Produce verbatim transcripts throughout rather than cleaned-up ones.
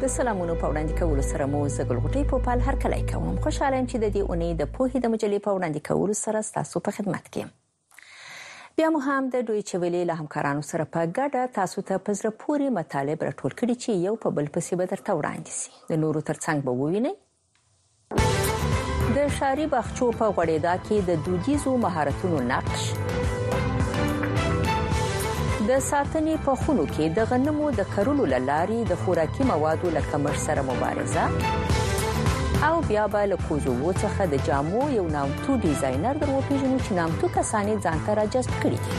سلامونو په وړاندې کولو سره مو زګل غټي په پال هر کله کوم خوشاله يم چې د دې اونۍ د پوهې د مجلې په وړاندې کولو سره تاسو په خدمت کې بیا مو هم د دوی چويلې له همکارانو سره په ګډه تاسو ته پزره پوری مطالب راټول کړي چې یو په بل پسې به درته وړاندې سي د نورو ترڅنګ به ووینئ د شاري باغچو په غوړېدا کې د دودیزو مهارتونو نقش د ساتنې په خونو کې د غنمو د کرلو لاري د خوراکي موادو لکه مر سره مبارزه او بیا به له کوزوو څخه د جامو یو نامتو ډیزاینر درو پیژنو چې نامتو کسانې ځان ته راجذب کړي دي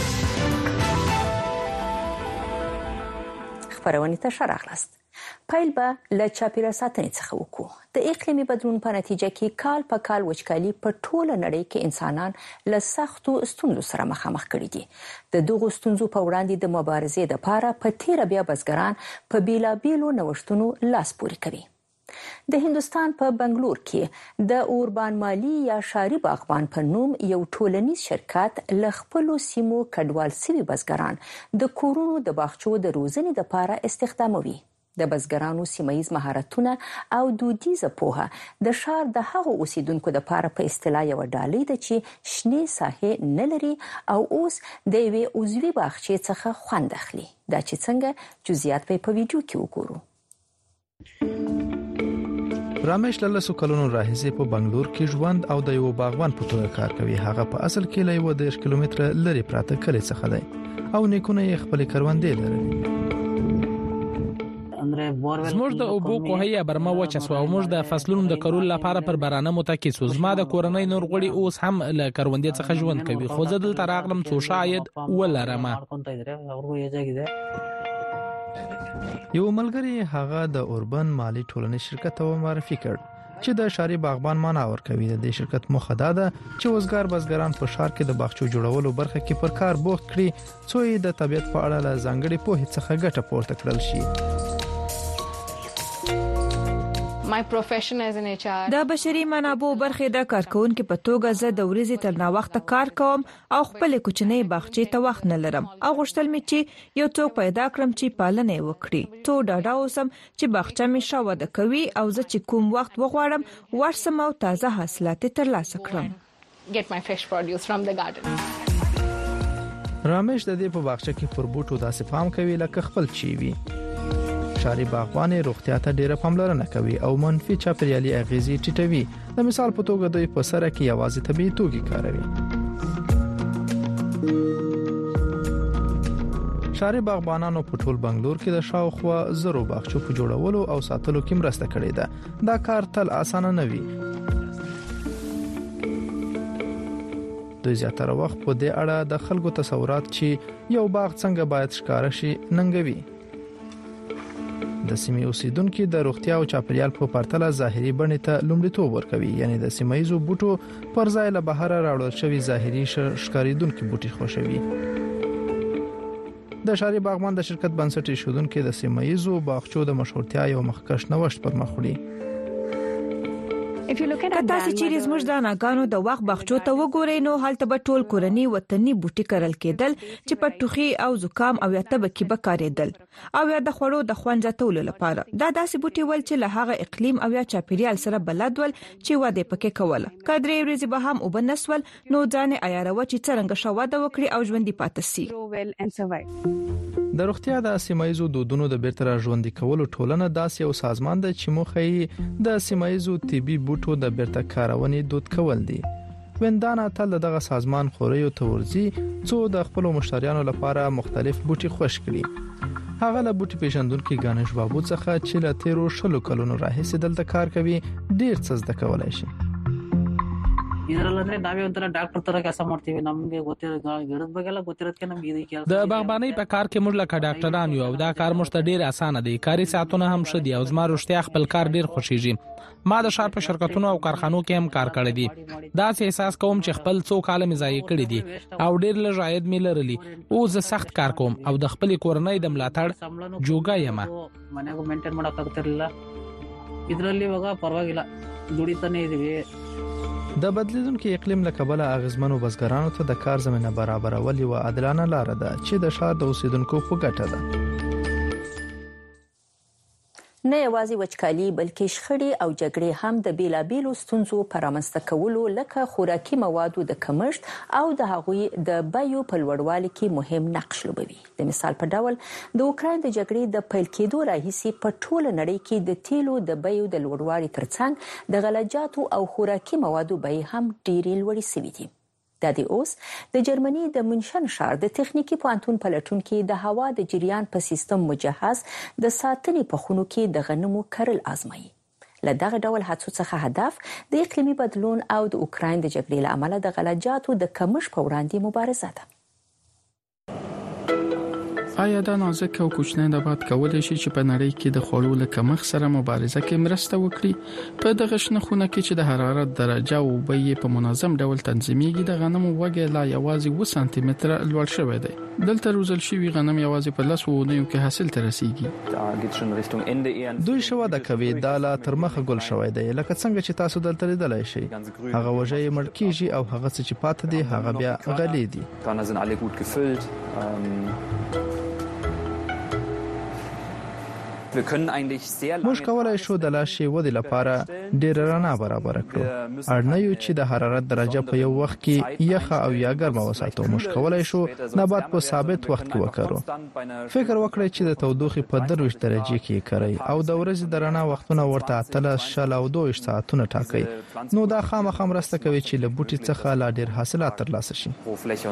خبرونه ته شراغلاست پایل به له چاپیره ساتنې څخه وکړو د اقلیمي بدلون په نتیجه کې کال په کال وچکالي په ټوله نړۍ کې انسانان له سختو ستونزو سره مخامخ کړي دي د دغو ستونزو په وړاندې د مبارزې لپاره په تیر بیا بزګران په بیلابیلو نوښتونو لاس پوري کوي د هندستان په بنگلور کې د اوربان مالی یا شاري باغبان په نوم یو ټولنیز شرکت ل خپل سیمو کډوال سوي بزګران د کورونو د باغچو د روزنې لپاره استخداموي د بزګرانو سیمایي مهارتونه او دودیزه پوهه د شار د هغو اوسیدونکو د لپاره په اصطلاح یو ډالۍ ده چې شنه ساحه نه لري او اوس د یوې عضوي باغچې څخه خوند اخلي دا چې څنګه جزئیات په ویډیو کې وګورو رامش لاسو کلونو راهیسې په بنگلور کې ژوند او د یو باغوان په توګه کار کوي هغه په اصل کې له یو دیش کیلومتر لري پراته کلی څخه دی او نیکونه یې خپل کروندې لري زموږ د اوبو کوهیا برما وچسو او موږ د فصلونو د کرول لپاره پر برانه متکي سو زما د کورنۍ نور غړي اوس هم له کروندې څخه ژوند کوي خو زه دلته راغلم څو شاید ولرم یو ملګری هغه د اوربن مالی ټولنې شرکت او معرفي کړ چې د شاري باغبان معنا ورکوي د شرکت مخه ده چې وزګار بزګران په شار کې د باغچو جوړولو برخه کې پر کار بوخت کړي څو د طبيعت په اړه له ځانګړي پوهې څخه ګټه پورته کړل شي د بشري منابعو برخه د کارکونکو په توګه زه د ورځې تر نا وخت کار کوم او خپل کوچنۍ باغچې ته وخت نه لرم او غوښتل مې چې یو څوک پیدا کړم چې پالنه وکړي ته ډاډه اوسم چې باغچه مې شاوه د کوي او زه چې کوم وخت وغواړم ورسم او تازه حاصلات ترلاسه کړم رامش د دې په باغچه کې پر بوټو داسې پام کوي لکه خپل چی وي شاري باغبان روغتیا ته ډیره پاملرنه کوي او منفي چاپیریالي اغیزې ټیټوي د مثال په توګه دوی په سره کې یوازې طبيعي توکي کاروي شاري باغبانانو په ټول بنگلور کې د شاوخوا زرو باغچو په جوړولو او ساتلو کې مرسته کړې ده دا کار تل اسانه نه وي دوی زیاتره وخت په دې اړه د خلکو تصورات چې یو باغ څنګه باید ښکار شي ننګوي د سیمې اوسیدونکو د روغتیا او چاپیریال په پرتله ظاهري بڼې ته لومړیتوب ورکوي یعنی د سیمایي بوټو پر ځای له بهر راوړل شوی ظاهري ښکاریدونکو بوټي خوښوي د شاري باغبان د شرکت بنسټ ایښودونکو د سیمایي باغچو د مشهورتیا یو مخکښ نوښت پر مخ وړي که تاسو چیرې زموږ د ناګانو د وخت باغچو ته وګورئ نو هلته به ټول کورنی وطني بوټي کرل کېدل چې په ټوخي او زکام او یا تبه کې به کارېدل او یا د خوړو د خوند زیاتولو لپاره دا داسې بوټي ول چې له هغه اقلیم او یا چاپیریال سره بلد ول چې واده پکې کوله کډرې ورځې به هم وبنسول نو ځان عیاروه چې څنګه شواده وکړي او ژوندۍ پاتې شي د روغتیا د سیمایي دودونو د بیرته ژوندۍ کولو ټولنه داسې یو سازمان ده چې موخه یې د سیمایي طبي بوټو د بیرته کارونې دود کول دي وندانا تل دغه سازمان خوري او تورزي څو د خپل مشتریانو لپاره مختلف بوټي خوښ کړي هغه له بوټي پیژندونکو غانش بابو څخه چې له تیرو شلو کلونو راهیسې دلته کار کوي ډیر څه زده کولای شي ಇದರಲ್ಲಂದ್ರೆ ನಾವೇ ಒಂಥರ ಡಾಕ್ಟರ್ ತರ ಕೆಲಸ ಮಾಡ್ತೀವಿ ನಮಗೆ ಗೊತ್ತಿರೋ ಗಿಡದ ಬಗ್ಗೆ ಎಲ್ಲ ಗೊತ್ತಿರೋದಕ್ಕೆ ನಮಗೆ ಇದು ಕೆಲಸ د باغبانۍ په کار کې موږ لکه ډاکټران یو او دا کار موږ ته ډیر اسانه دی کاري ساعتونه هم شدي او زما روغتیا خپل کار ډیر خوشیږي ما د شار په شرکتونو او کارخانو کې هم کار کړی دی دا څه احساس کوم چې خپل څو کال مې ځای کړی دی او ډیر لږ عاید مې لرلی او زه سخت کار کوم او د خپل کورنۍ د ملاتړ جوګا یم ಮನೆಗೂ ಮೇಂಟೈನ್ ಮಾಡಕ ಆಗ್ತಿರಲಿಲ್ಲ ಇದರಲ್ಲಿ ಇವಾಗ ಪರವಾಗಿಲ್ಲ ದುಡಿತಾನೆ ಇದೀವಿ د بدلیدونکو اقلیم له کبله اغیزمنو بزګرانو ته د کار زمينه برابرول یو عادلانه لار ده چې د شار د اوسیدونکو په ګټه ده نه یوازې وچکالي بلکې شخړې او جګړې هم د بیلابیلو ستونزو پر رامنځته کولو لکه خوراکي موادو د کمښت او د هغوی د بیو په لوړوالي کې مهم نقش لوبوي. د مثال په ډول د اوکراین د جګړې د پیل کېدو راهیسې په ټوله نړۍ کې د تیلو د بیو د لوړوالي ترڅنګ د غلجاتو او خوراکي موادو بیې هم ډېرې لوړې شوې دي. د دې اوس د جرمني د منشن ښار د تخنیکی پوهنتون پلټونکو د هوا د جریان په سیستم مجهز د ساتنې په خونو کې د غنمو کرل آزمایي. له دغه ډول هڅو څخه هدف د اقلیمي بدلون او د اوکراین د جګړې له امله د غلجاتو د کمښت په وړاندې مبارزه ده. آیا دا نازک او کوچنی نبات کولای شي چې په نړۍ کې د خوړو له کمښت سره مبارزه کې مرسته وکړي؟ په دغه شنه خونه کې چې د حرارت درجه او بیې په منظم ډول تنظیمېږي، د غنمو وږی لا یوازې اووه سانتي متره لوړ شوی دی. دلته روزل شوي غنم یوازې په لس ونیو کې حاصل ته رسیږي. دوی شو د کوي دا لا تر مخه ګل شوی دی، لکه څنګه چې تاسو دلته لیدلای شئ. هغه وجه یې مړ کیږي او هغه څه چې پاتې دي هغه بیا غلي دي. موږ کولای شو د لاشي ودې لپاره ډیر رڼا برابر کړو. اړ نه یو چې د حرارت درجه په یو وخت کې یخه او یا ګرمه وساتو. موږ کولای شو نبات په ثابت وخت کې وکړو. فکر وکړئ چې د تودوخې په درویش درجه کې کړئ او د ورځې د رڼا وختونه ورته اتلس شل او دوه ساعتونه ټاکئ. نو دا خامخا مرسته کوي چې له بوټي څخه لا ډیر حاصلات ترلاسه شي.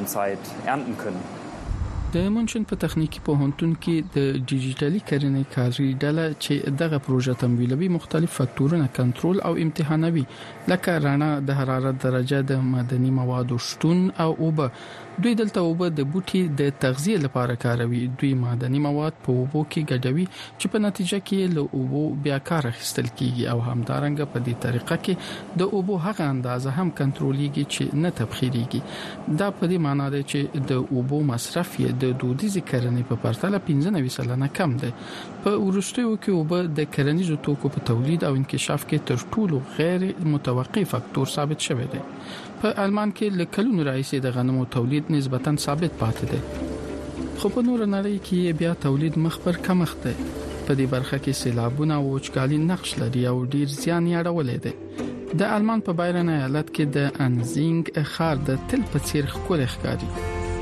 د منشن په تخنیکی پوهنتون کې د ډیجیټلي کرنې کاري ډله چې دغه پروژه تمویلوي مختلف فاکتورونه کنټرول او امتحانوي، لکه رڼا، د حرارت درجه، د معدني موادو شتون او اوبه. دوی دلته اوبه د بوټي د تغذیه لپاره کاروي. دوی معدني مواد په اوبو کې ګډوي چې په نتیجه کې له اوبو بیا کار اخیستل کیږي او همدارنګه په دې طریقه کې د اوبو هغه اندازه هم کنټرولېږي چې نه تبخیرېږي. دا په دې معنی ده چې د اوبو مصرف یې د دودیزې کرنې په پرتله پنځه نوي سلنه کم دی. په وروستیو کې اوبه د کرنیزو توکو په تولید او انکشاف کې تر ټولو غیر متوقع فاکتور ثابت شوی دی. په آلمان کې له کلونو راهیسې د غنمو تولید نسبتاً ثابت پاتې دی، خو په نور نړۍ کې بیا تولید مخ پر کمښت دی. په دې برخه کې سیلابونه او وچکالي نقش لري او ډیر زیان یې اړولی دی. د آلمان په بایرن ایالت کې د انزینګ ښار د تل په څیر ښکلی ښکاري.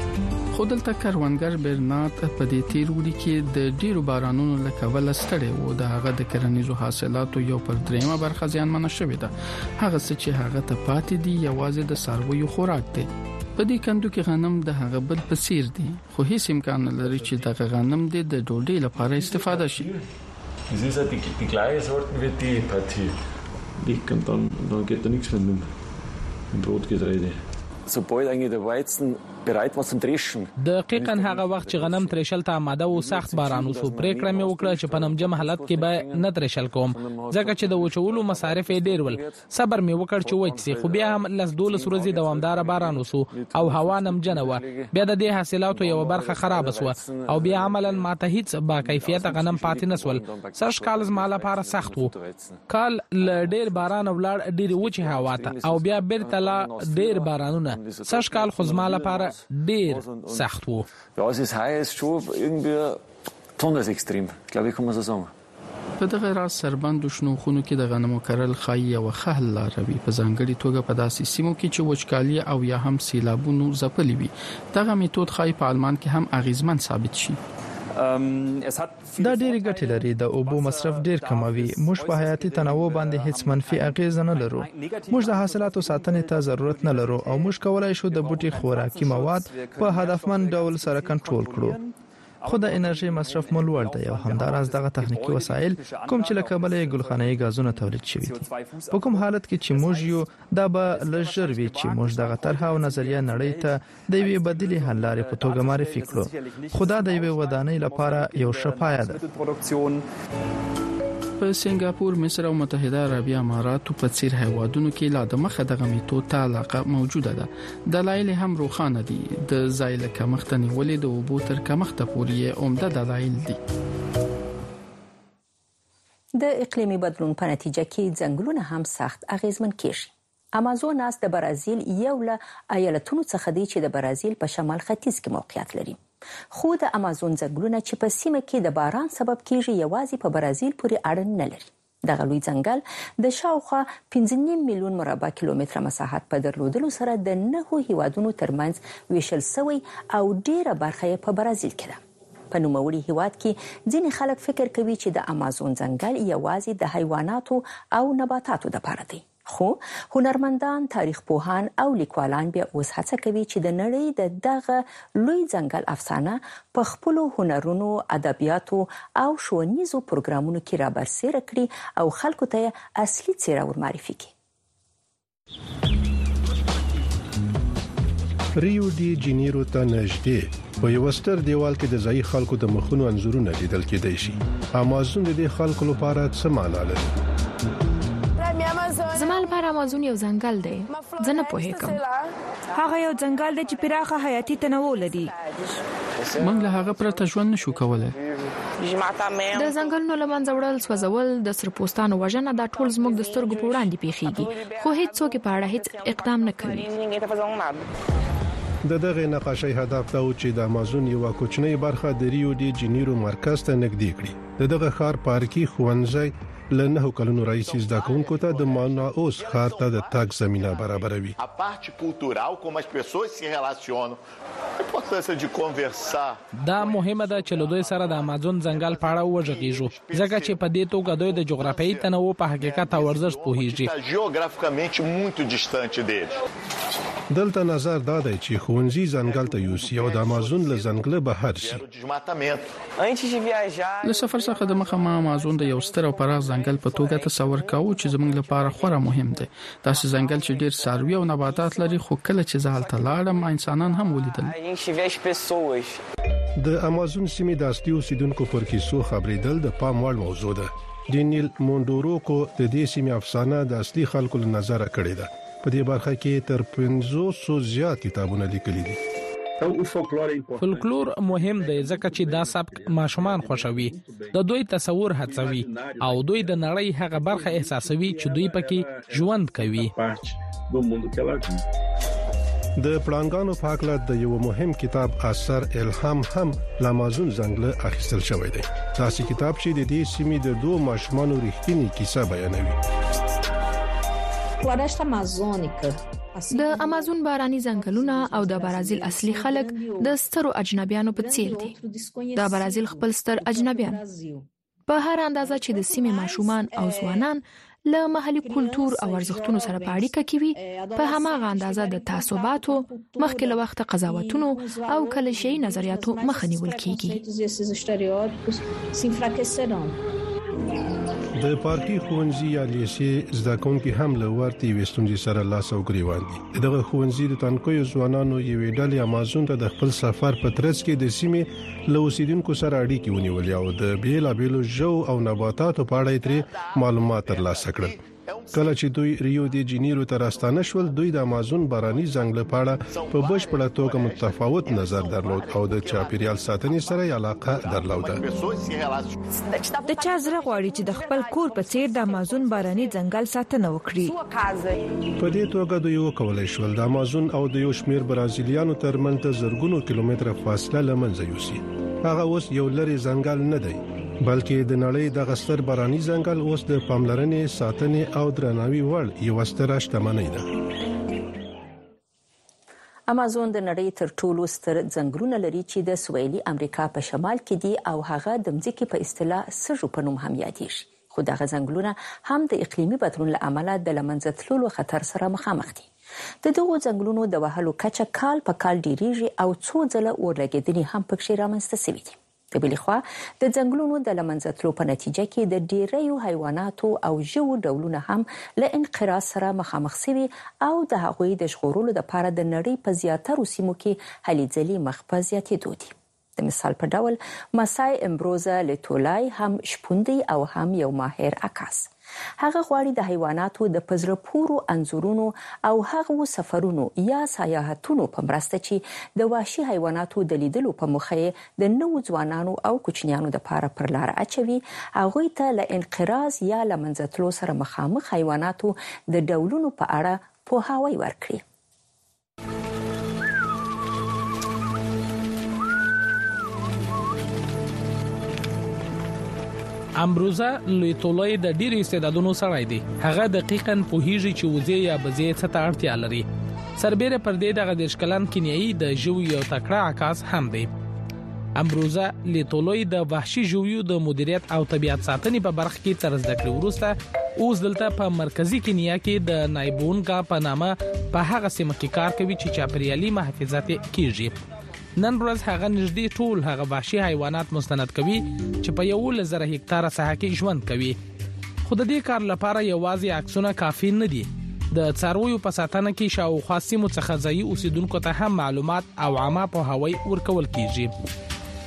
خو دلته کروندګر برنارد په دې تیر وړي کې د ډیرو بارانونو له کبله ستړی و. د هغه د کرنیزو حاصلاتو یو پر دریمه برخه زیانمنه شوې ده. هغه څه چې هغه ته پاتې دي یوازې د څارویو خوراک دی. په دې کندو کې غنم د هغه بل په څیر دي، خو هیڅ امکان نه لري چې دغه غنم د ډوډۍ لپاره استفاده شي. Es ist ja die, die gleiche Sorten wie die Partie. Liegt und dann, dann geht da nichts mehr mit dem Brotgetreide. Sobald eigentlich der Weizen bereit war zum Dreschen. دقیقاً هغه وخت چې غنم ترشل ته آماده او سخت باران وسو، پریکړه مې وکړه چې په نمجن حالت کې به نه ترشل کوم، ځکه چې د وچولو مصارف ډیر ول. صبر مې وکړ چې وچسي، خو بیا هم لس دولس ورځې دوامدار باران وسو او هوا نمجن و. بیا د دې حاصلاتو یو برخه خراب شو او بیا عملاً ماته هیڅ با کیفیت غنم پاتې نسول. سرش کال زما لپاره سخت وو. کال ل ډیر باران ولاړ، ډیر وچ هوا ته او بیا بیرته لا ډیر بارانونه. سرش کال خو زما لپاره ډیر سخت وو. Ja, es ist heiß, schon irgendwie besonders extrem, glaube ich, kann man so sagen. په دغه راز سربندو شنو خونو کې د غنمو کرل خای او خهل لاروي، په ځانګړي توګه په داسې سیمو کې چې وچکالي او یا هم سیلابونو ځپلي وي. دغه میتود خای په آلمان کې هم اغیزمن ثابت شي. دا ډېری ګټې لري. د اوبو مصرف ډیر کموي. موږ په حیاتي تنوع باندې هیڅ منفي اغیز نه لرو. موږ د حاصلاتو ساتنې ته ضرورت نه لرو او موږ کولای شو د بوټي خوراکي مواد په هدفمند ډول سره کنټرول کړو. خو د انرژي مصرف مو لوړ دی او همداراز دغه تخنیکی وسایل کوم چې له کبله ګلخانه‌ای غازونه تولید شوي دي. په کوم حالت کې چې موږ یو دا به لږر وی چې موږ دغه طرحه او نظریه نړۍ ته د یوې بدیلې حل لارې په توګه معرفي کړو. خدا د یوې ودانۍ لپاره یو شپایه ده. په سنگاپور، مصر او متحده عربی اماراتو په څیر هیوادونو کې لا د مخه دغه میتود ته علاقه موجوده ده. دلایل هم روښانه دي. د ځای له کمښت نیولې د اوبو تر کمښت پورې عمده دلایل دي. د اقلیمي بدلون په نتیجه کې ځنګلونه هم سخت اغیزمن کیږي. امازوناس د برازیل یو له ایالتونو څخه دی چې د برازیل په شمال ختیځ کې موقعیت لري. خو د امازون ځنګلونه چې په سیمه کې د باران سبب کیږي یوازې په برازیل پورې اړه نه لري. دغه لوی ځنګل د شاوخوا پنځه نیم میلیون مربع کیلومتره مساحت په درلودلو سره د نهو هیوادونو ترمنځ ویشل شوی او ډیره برخه یې په برازیل کې ده. په نوموړي هیواد کې ځینې خلک فکر کوي چې د امازون ځنګل یوازې د حیواناتو او نباتاتو لپاره دی. خو هنرمندان، تاریخ پوهان او لیکوالان بیا اوس هڅه کوي چې د نړۍ د دغه لوی ځنګل افسانه په خپلو هنرونو، ادبیاتو او ښوونیزو پروګرامونو کې رابرسېره کړي او خلکو ته اصلي څېره ورمعرفي کړي. ریو ډی جنیرو ته نږدې په یو ستر دیوال کې د ځای خلکو د مخونو انځورونه لیدل کېدای شي. امازون د دې خلکو لپاره څه معنا لري؟ زما لپاره امازون یو ځنګل دی. زه نه پوهیږم. هغه یو ځنګل دی چې پراخه حیاتي تنوع لري. موږ له هغه پرته ژوند نشو کولای. د ځنګلونو له منځه وړل، سوځول، د سرپوستانو وژنه دا ټول زموږ د سترګو په وړاندې پیښیږي، خو هیڅ څوک په اړه هیڅ اقدام نه کوي. د دغه نقاشۍ هدف دا و چې د امازون یو کوچنی برخه د ریو ډی جنیرو مرکز ته نږدې کړي. دغه ښار پارکي ښوونځي لنه کلونو راځي زده کوونکو ته د ماناوس ښار ته د تګ زمينه برابروي. دا مهمه ده چې له دوی سره د امازون ځنګل په اړه وغږیږو، ځکه چې په دې توګه دوی د جغرافیایي تنوع په حقیقت او ارزښت پوهیږي. دلته نظر دا دی چې ښوونځي ځنګل ته یوسي او د امازون له ځنګله بهر شي. له سفر څخه د مخه ما امازون د یو ستر او پراخ ځنګل په توګه تصور کاوه چې زموږ لپاره خورا مهم دی. داسې ځنګل چې ډیر څاروي او نباتات لري، خو کله چې زه هلته لاړم انسانان هم ولیدل. د امازون سیمې د اصلي اوسیدونکو پر کیسو خبرېدل د پام وړ موضوع ده. ډینیل مونډوروکو د دې سیمې افسانه د اصلي خلکو له نظره کړې ده. په دې برخه کې تر پنځوسو زیات کتابونه لیکلي دي. فولکلور مهم دی ځکه چې دا سبک ماشومان خوشوي، د دوی تصور هڅوي او دوی د نړۍ هغه برخه احساسوي چې دوی پکې ژوند کوي. د پړانګانو په اړه د یو مهم کتاب اثر الهام هم له امازون ځنګله اخیستل شوی دی. دا سي کتاب چې د دې سیمې د دوه ماشومانو رښتینی کیسه بیانوي. د امازون باراني ځنګلونه او د برازیل اصلي خلک د سترو اجنبیانو په څیر دي. د برازیل خپل ستر اجنبیان په هر اندازه چې د سیمې ماشومان او ځوانان له محلي کلتور او ارزښتونو سره په اړیکه کې وي، په هماغه اندازه د تعصباتو، مخکې له وخته قضاوتونو او کلیشه‌ایي نظریاتو مخه نیول کیږي. د پارکي ښوونځي یا لیسې زده کوونکي هم له ورته وستونځي سره لاس او ګریوان دي. دغه ښوونځي د تنکوي ځوانانو یوې ډلې امازون ته د خپل سفر په ترڅ کې د سیمې له اوسیدونکو سره اړیکې ونیولې او د بیلابېلو ژو او نباتاتو په اړه ترې معلومات ترلاسه کړل. کله چې دوی ریو ډی جنیرو ته راستانه شول، دوی د امازون باراني ځنګل په اړه په بشپړه توګه متفاوت نظر درلود او د چاپیریال ساتنې سره علاقه درلوده. د چا زړه غواړي چې د خپل کور په څیر د امازون باراني ځنګل ساتنه وکړي. په دې توګه دوی وکولای شول د امازون او د یو شمېر برازیلیانو ترمنځ زرګونو کیلومتره فاصله لمنځه یوسي. هغه اوس یو لري ځنګل نه دی، بلکې د نړۍ د غستر باراني ځنګل اوس د پاملرنې، ساتنې او درناوي وړ یو ستر شتمنۍ ده. امازون د نړۍ تر ټولو ستر ځنګلونه لري چې د سویلي امریکا په شمال کې دي او هغه د ځمکې په اصطلاح سږو په نوم هم یادېږي. خو دغه ځنګلونه هم د اقلیمي بدلون له امله د لمنځه تللو خطر سره مخامخ دي. د دغو ځنګلونو د وهلو کچه کال په کال ډیریږي او څو ځله اورلګیدنې هم پکې رامنځته شوي دي. د بل خوا د ځنګلونو د لمنځه تللو په نتیجه کې د ډیریو حیواناتو او ژوو ډولونه هم له انقراض سره مخامخ شوي او د هغوی د ژغورلو لپاره د نړۍ په زیاترو سیمو کې هلې ځلې مخ په زیاتېدو دي. د مثال په ډول ماسای امبروزا لټولای هم شپون دی او هم یو ماهر عکاس. هغه غواړي د حیواناتو د پزره پورو انځورونو او هغو سفرونو یا سیاحتونو په مرسته چې د وحشي حیواناتو د لیدلو په موخه د نوو ځوانانو او کوچنیانو لپاره پر لار اچوي، هغه ته له انقراض یا لمنځه تللو سره مخامخ حیواناتو د ډولونو په اړه پوهاوی ورکړي. امبروزا لیتولوی د ډیرو استعدادونو سره دی. هغه دقیقاً پوهیږي چې وزې یا بزې څه ته اړتیا لري. سربېره پر دې دغه د شکلن کینیایي د ژوي یو تکړه عکاس هم دی. امبروزا لیتولوی د وحشي ژویو د مدیریت او طبيعت ساتنې په برخه کې تر زده کړې وروسته اوس دلته په مرکزی کینیا کې د نایبونګا په نامه په هغه سیمه کې کار کوي چې چاپریالي محافظت کیږي. نن ورځ هغه نږدې ټول هغه وحشي حیوانات مستند کوي چې په یو لزر هکتار ساحه کې ژوند کوي. خو د دې کار لپاره یوازې عکسونه کافي نه دي. د څارویو په ساتنه کې شاوخوا سیمو څخه ځایي اوسیدونکو ته هم معلومات او عامه پوهاوی ورکول کیږي.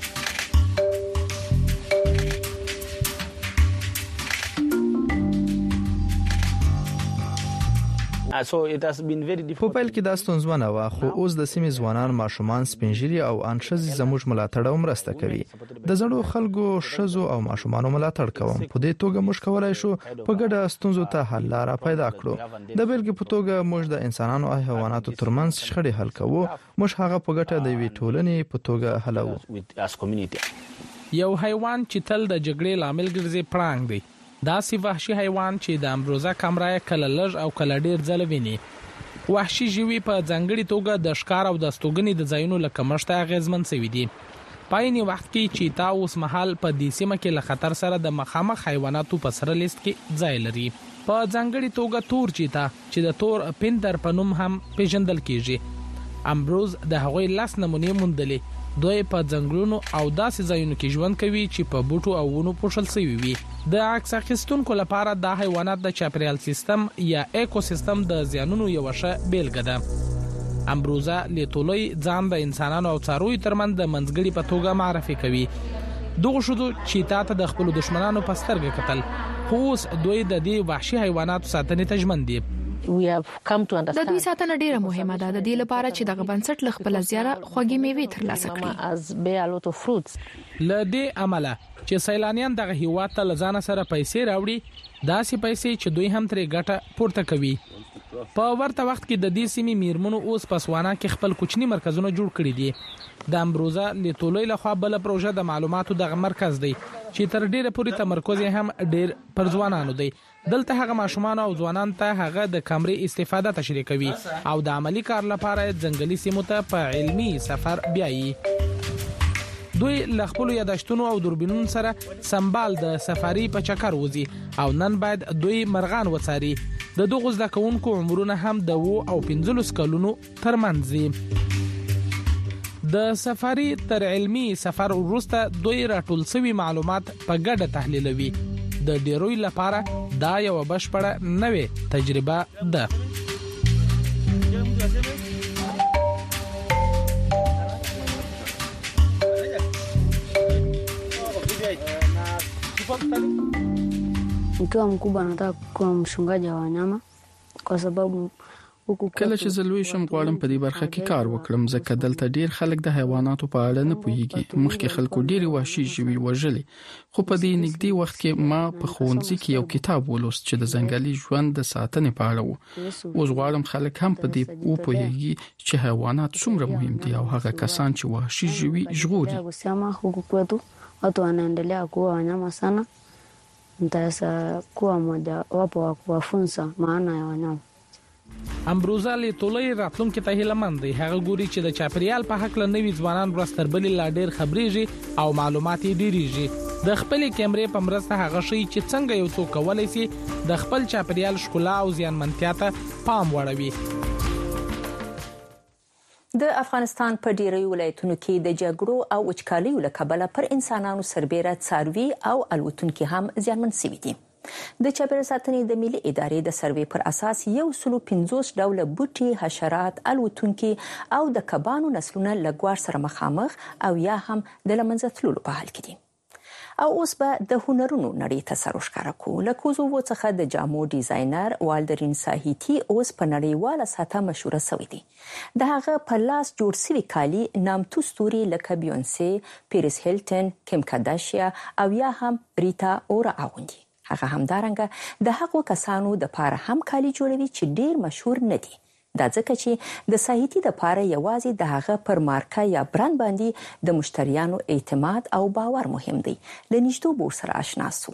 په پیل کې دا ستونزمنه وه، خو اوس د سیمې ځوانان، ماشومان، سپینږیري او انښځې زموږ ملاتړ او مرسته کوي. د زړو خلکو، ښځو او ماشومانو ملاتړ کوم. په دې توګه موږ کولای شو په ګډه ستونزو ته حل لاره پیدا کړو. د بیلګې په توګه موږ د انسانانو او حیواناتو ترمنځ شخړې حل کوو. موږ هغه په ګټه د یوې ټولنې په توګه حلوو. یو حیوان چې تل د جګړې لامل ګرځي پړانګ دی. دا سی وحشي حیوان چې د امبروزا کمرای کله لږ او کله ډیر ځله ویني. وحشي ژوي په ځانګړي توګه د ښکار او د استوګنې د ځایونو له کمښت اغیزمن شوي دي. په عین وخت کې چیتا اوس مهال په دې سیمه کې له خطر سره د مخامخ حیواناتو په سره لیست کې ځای لري. په ځانګړي توګه تور چیتا چې د تور پندر په نوم هم پیژندل کیږي. امبروز د هغوی لاس نمونې موندلې. دوی په ځنګلونو او داسې ځایونو کې ژوند کوي چې په بوټو او ونو پوښل شوي وي. د عکس اخیستونکو لپاره دا حیوانات د چاپیریال سیستم یا ایکوسیستم د زیانونو یو ښه بیلګه ده. امبروزا لیتولوی ځان د انسانانو او څارویو ترمنځ د منځګړي په توګه معرفي کوي. دغه شودو چیتا ته د خپل دشمنانو په سترګه کتل. خو اوس دوی د دې وحشي حیواناتو ساتنې ته ژمن دي. د دوی ساتنه ډیره مهمه ده د دې لپاره چې دغه بنسټ له خپل زیاره خوږی میوه ترلاسه کړي. له دې عمله چې سیلانیان دغه هیواد ته لزان سره پیسې راوړي، داسې پیسې چې دوی هم ترې ګټه پورته کوي. په ورته وخت کې د دې سیمې میرمنو اوس په سوانا کې خپل کوچني مرکزونه جوړ کړي دي. د امبروزا لیتولوی لخوا بل پروژه د معلوماتو دغه مرکز دی چې تر ډیره پورې تمرکز هم ډیر پر ځوانانو دی. دلته هغه ماشومان او ځوانان ته هغه د کمرې استفاده تشریح کوي او د عملی کار لپاره ځنګلي سیمو ته په علمي سفر بیایي. دوی له خپل یاداشتونو او دوربینونو سره سمبال د سفاری په چکر وځي او نن باید دوی مرغان وڅاري. د دغه زده کوونکو عمرونه هم د وو او پنځلس کلونو ترمنځ دي. د سفاری تر علمي سفر وروسته دوی راټول شوی معلومات په ګډه تحلیلوي. د ډیروي لپاره دا یو بشپړه نوې تجربه ده. Nikiwa mkubwa nataka kuwa mchungaji wa wanyama kwa sababu کله چې زلوي شم غواړم په دې برخه کې کار وکړم ځکه دلته ډیر خلک د حیواناتو په اړه نه پوهیږي. مخکې خلکو ډیر وحشي ژوي وژلي، خو په دې نږدې وخت کې ما په ښوونځي کې یو کتاب ولوست چې د ځنګلي ژوند د ساتنې په اړه و. اوس غواړم خلک هم په دې وپوهیږي چې حیوانات څومره مهم دي او هغه کسان چې وحشي ژوي ژغوري. huku kwetu watu wanaendelea kuwa wanyama sana. Nitaweza kuwa mmoja wapo wa kuwafunza maana ya wanyama. امبروزا لیتولوی راتلونکي ته هیلمند دی. هغه ګوري چې د چاپریال په حق لنوي ځوانان ورستربلې لا ډیر خبريږي او معلومات یې ډیریږي. د خپل کیمرې په مرسته هغه شي چې څنګه یو څوک کولای شي د خپل چاپریال ښکلا او زیانمنتیا ته پام وړوي. د افغانستان په ډیری ولایتونو کې د جګړو او وچکالیو له کبله پر انسانانو سربېره څاروي او الوتونکي هم زیانمن شوي دي. د چاپیریال ساتنې د ملي ادارې د سروې پر اساس یو سلو پنځوس ډوله بوټي، حشرات، الوتونکي او د کبانو نسلونه لګوار سره مخامخ او یا هم د لمنځه تللو په حال کې دي. او اوس به د هنرونو نړۍ ته سر ورښکاره کوو. له کوزوو څخه د جامو ډیزاینر والډرین ساهیتي اوس په نړیواله سطحه مشهوره شوی دی. د هغه په لاس جوړ شوي کالي نامتو ستوري لکه بیونسي، پیریس هیلټن، کیم کارداشیا او یا هم ریتا اورا اغوندي. هغه همدارنګه د هغو کسانو د پاره هم کالي جوړوي چې ډیر مشهور نه دي. دا ځکه چې د سایټي د لپاره یوازې د هغه پر مارکه یا برند باندې د مشتریانو اعتماد او باور مهم دی. لنیشتو بور سره آشنا سو.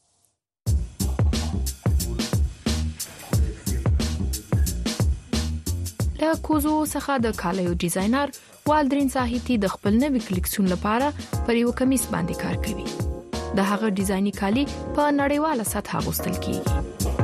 له کوزو څخه د کالیو ډیزاینر والدرین ساحتي د خپل نوي کلیکسیون لپاره پر یو کمیس باندې کار کوي. د هغه ډیزایني کالی په نړیواله سطح غوښتل کیږي.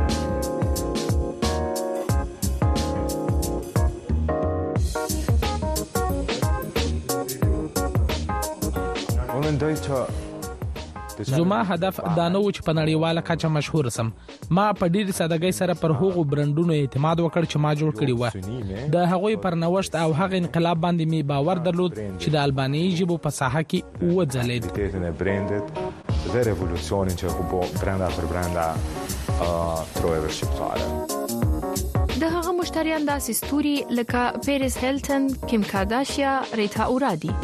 زما هدف دا نه و چې په نړیواله کچه مشهور سم. ما په ډېر سادهګۍ سره پر هغو برندونو اعتماد وکړ چې ما جوړ کړی و. د هغوی پر نوښت او هغه انقلاب باندې می باور درلود چې د البانیایي ژبو په ساحه کې وځلید. de revoluzioni që ku po brenda për brenda trojeve shqiptare. د هغه مشتریان داسې ستوري لکه پیریس هیلټن، کیم کارداشیا، ریتا اورا دي.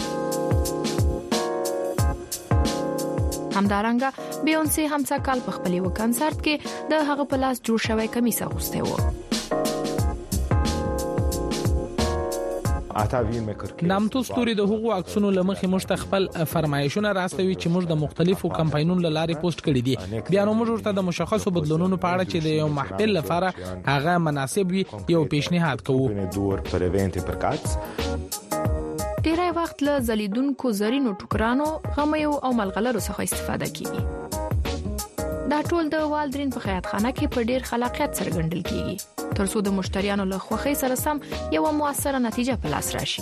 همدارنګه بیونسي هم څا کال په خپل یو کنسرت کې د هغه په لاس جوړ شوی کمیس اغوستی و. نامتو ستوري د هغو عکسونو لمخې موږ خپل فرمایشونه راستوي چې موږ د مختلفو کمپاینونو لارې پوسټ کړي دي. بیا نو موږ ورته د مشخصو بدلونونو په اړه چې د یو محفل لپاره هغه مناسب وي یو پیشنهاد کوو. ډیری وخت له زلیدونکو زرینو ټوکرانو، غمیو او ملغلرو څخه استفاده کیږي. دا ټول د والدرین په خیاطخانه کې په ډیر خلاقیت سره ګڼل کیږي ترڅو د مشتریانو له خوښۍ سره سم یو موثره نتیجه په لاس راشي.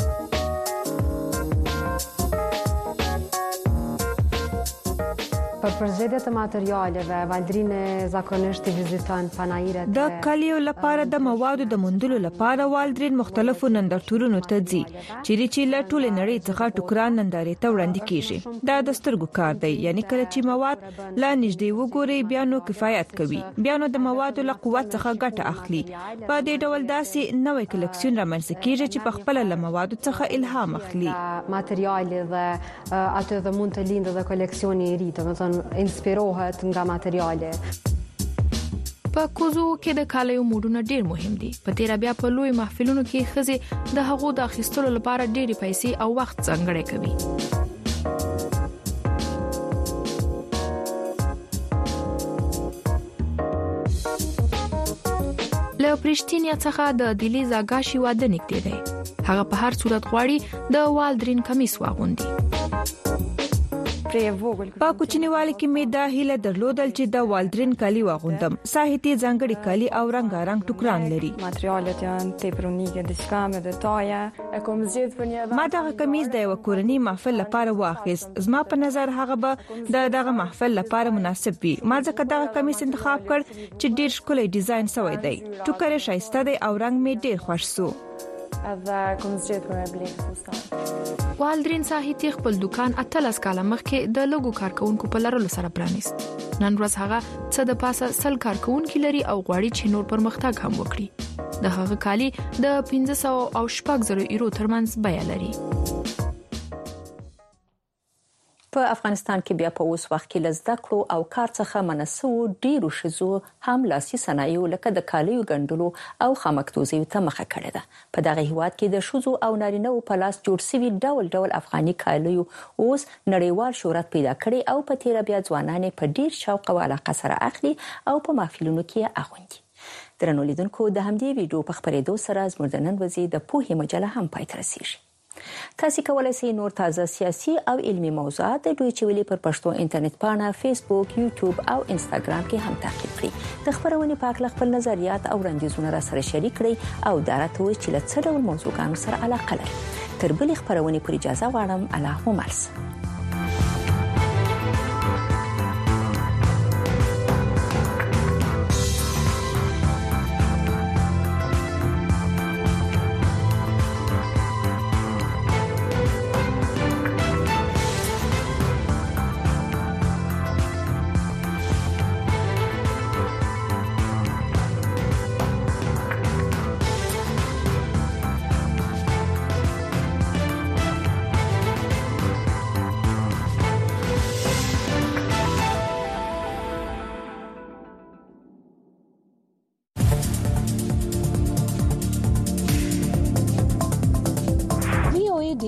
Për përzgjedhjet e materialeve, valdrinë zakonisht i vizitojnë panajret. د کالیو لپاره د موادو د موندلو لپاره والدرین مختلفو نندارتونونو ته ځي چې چې له ټولې نړۍ څخه ټوکران نندارې ته وړاندې کیږي. دا د سترګو کار دی، یعنی کله چې مواد لا نږدې وګوري بیا نو کفایت کوي، بیا نو د موادو له قوت څخه ګټه اخلي. په دې ډول داسې نوې کلیکسیون رامنځته کیږي چې په خپل له موادو څخه الهام اخلي. Materiale dhe atë dhe mund të lindë dhe koleksioni i ri, domethënë inspirohet nga materiale. په کوزو کې د کالیو موډونه ډیر مهم دي. په تیر بیا په لوی محفلونو کې خزي د هغو د اخیستلو لپاره ډېری پیسې او وخت ځانګړی کوي. له پرشتینیا څخه د دلی زاګاشي واده نږدې دی. هغه په هر صورت غواړي د والدرین کمیس واغوندي. په کوچنیوالي کې مې دا هیله درلودل چې د والدرین کالی واغوندم. ساحتي ځانګړي کالی او رنگارنګ ټوکران لري. Materialet janë tepër unike, diçka me detaje. E kom zgjedhur për një ما دغه کمیس د یو کورنۍ محفل لپاره واخیست. زما په نظر هغه به د دغه محفل لپاره مناسب وي. ما ځکه دغه کمیس انتخاب کړ چې ډیر ښکلی ډیزاین شوی دی. ټوکر شایسته دی او رنگ مې ډیر خوښ شو. اذا کوم زیات پرابلم فستان. والدرین ساحتي خپل دکان اتلس کاله مخکې د لوګو کارکونکو په لرلو سره پرانیست. نن ورځ هغه څه د پاسه سل کارکونکو لري او غواړي چې نور پرمختګ هم وکړي. د هغه کالی د پنځه سوه او شپږ زره یورو ترمنځ بیه لري. په افغانستان کې بیا په اوس وخت کې لزده کړو او کار څخه منسو ډیرو شزو هم لاسي صنایع لکه د کالیو ګندلو او خامکدوزي ته مخه کړې ده. په دغه هیواد کې د شزو او نارینه‌و په لاس جوړ شوی ډول ډول افغاني کالیو اوس نړیوال شهرت پیدا کړي او په تیر بیا ځوانان په ډیر شوق او علاقه سره اخلي او په محفلونو کې اغوندي. درنو لیدونکو د همدې ویډیو په خبرېدو سره زموږ د نن ورځې د پوهې مجله هم پای ته رسیږي. تاسو کولای شئ نور تازه سیاسي او علمي موضوعات د ډویچ ویلي پر پښتو انټرنیټ پاڼه، فیسبوک، یوټیوب او انستګرام کې هم تعقیب کړئ. د خبرونې په اړه خپل نظریات او وړاندیزونه را سره شریک کړئ او دا راته وایئ چې له څه ډول موضوعاتو سره علاقه لرئ. تر بلې خبرونې پورې اجازه غواړم. الله مو مل.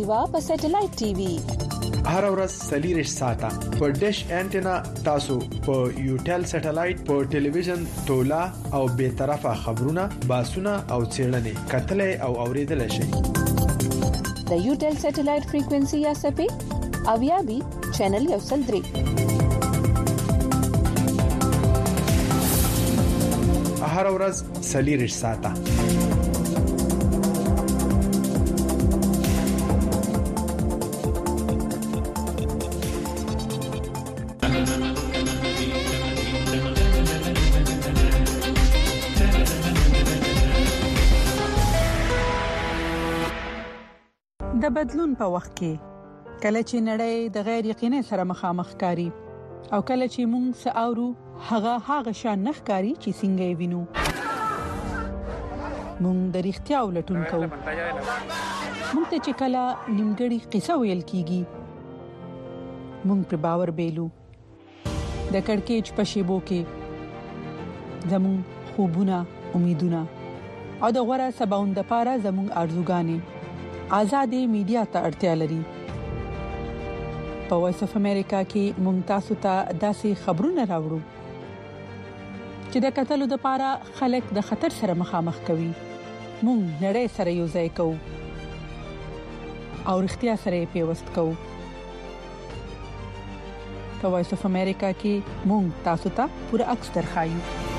ډیوا په سټلایټ ټي وي هر ورځ سلیریش ساته په ډیش انټینا تاسو په یوټل سټلایټ په ټلویزیون تولا او به طرفه خبرونه باسونه او چیرنې کتلې او اوریدل شي د یوټل سټلایټ فریکوئنسي یا سپې او یا بي چینل یو سل درې هر ورځ سلیریش ساته د بدلون په وخت کې کله چې نړۍ د غیر یقیني سره مخامخ کاری او کله چې موږ ساورو هغه هغه شان نخکاری چې څنګه وینو موږ د اړتیا ولټون کوو موږ ته چې کله نیمګړی قصه ویل کیږي موږ پر باور بیلو د کڑکېچ په شیبو کې زموږ خوبونه امیدونه او د غوړه سباوند لپاره زموږ ارزوګانې آزادې میډیا ته اړتیا لري په وایس اف امریکا کې موږ تاسو ته داسې خبرونه راوړو چې د قتلو د لپاره خلک د خطر سره مخامخ کوي موږ نړۍ سره یو ځای کوو او اړتیا سره پیوست کوو په وایس اف امریکا کې موږ تاسو ته پوره عکس درخایو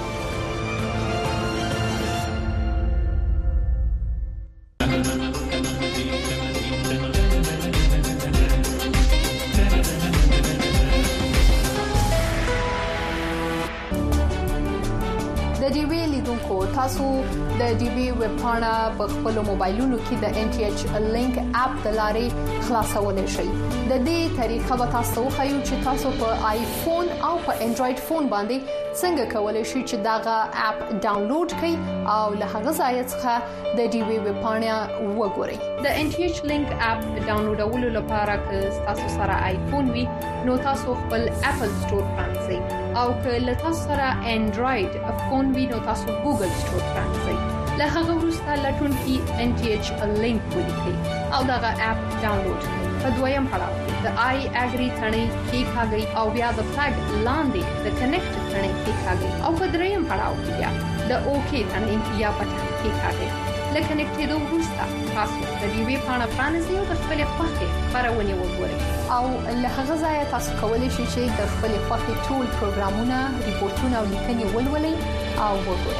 تاسو د ډي بي ویب پاڼه په خپل موبایلونو کې د ان ټي ایچ لینک اپ د لارې خلاصولای شئ د دې طریقه به تاسو خو چې تاسو په آیفون او په انډراید فون باندې څنګه کولای شئ چې داغه اپ ډاونلوډ کړئ او له هغه ځای څخه د ډي بي ویب پاڼه وګورئ د ان ټي ایچ لینک اپ ډاونلوډولو لپاره که تاسو سره آیفون وي نو تاسو خپل اپل سٹور پرانځئ او که له تاسو سره انډراید فون وي نو تاسو ګوګل سٹور پرانځئ له هغه وروسته لټون کې ان ټي ایچ لینک ولیکئ او داغه اپ ډاونلوډ کړئ په دویم پړاو د آی اګری ثنې کې کاږي او بیا د فلګ لاندې د کنیکټ ثنې کې کاږي او په دریم پړاو کې بیا د اوکی ثنې یا بټن کې کاږي لکه کنیکټېدو وروسته تاسو د دې وی پاڼه پرانځئ او د خپل خوښې خبرونه وګورئ او له هغه ځای تاسو کولی شئ چې د خپل خوښې ټول پروګرامونه ریپورتونه او لیکنې ولولئ او وګورئ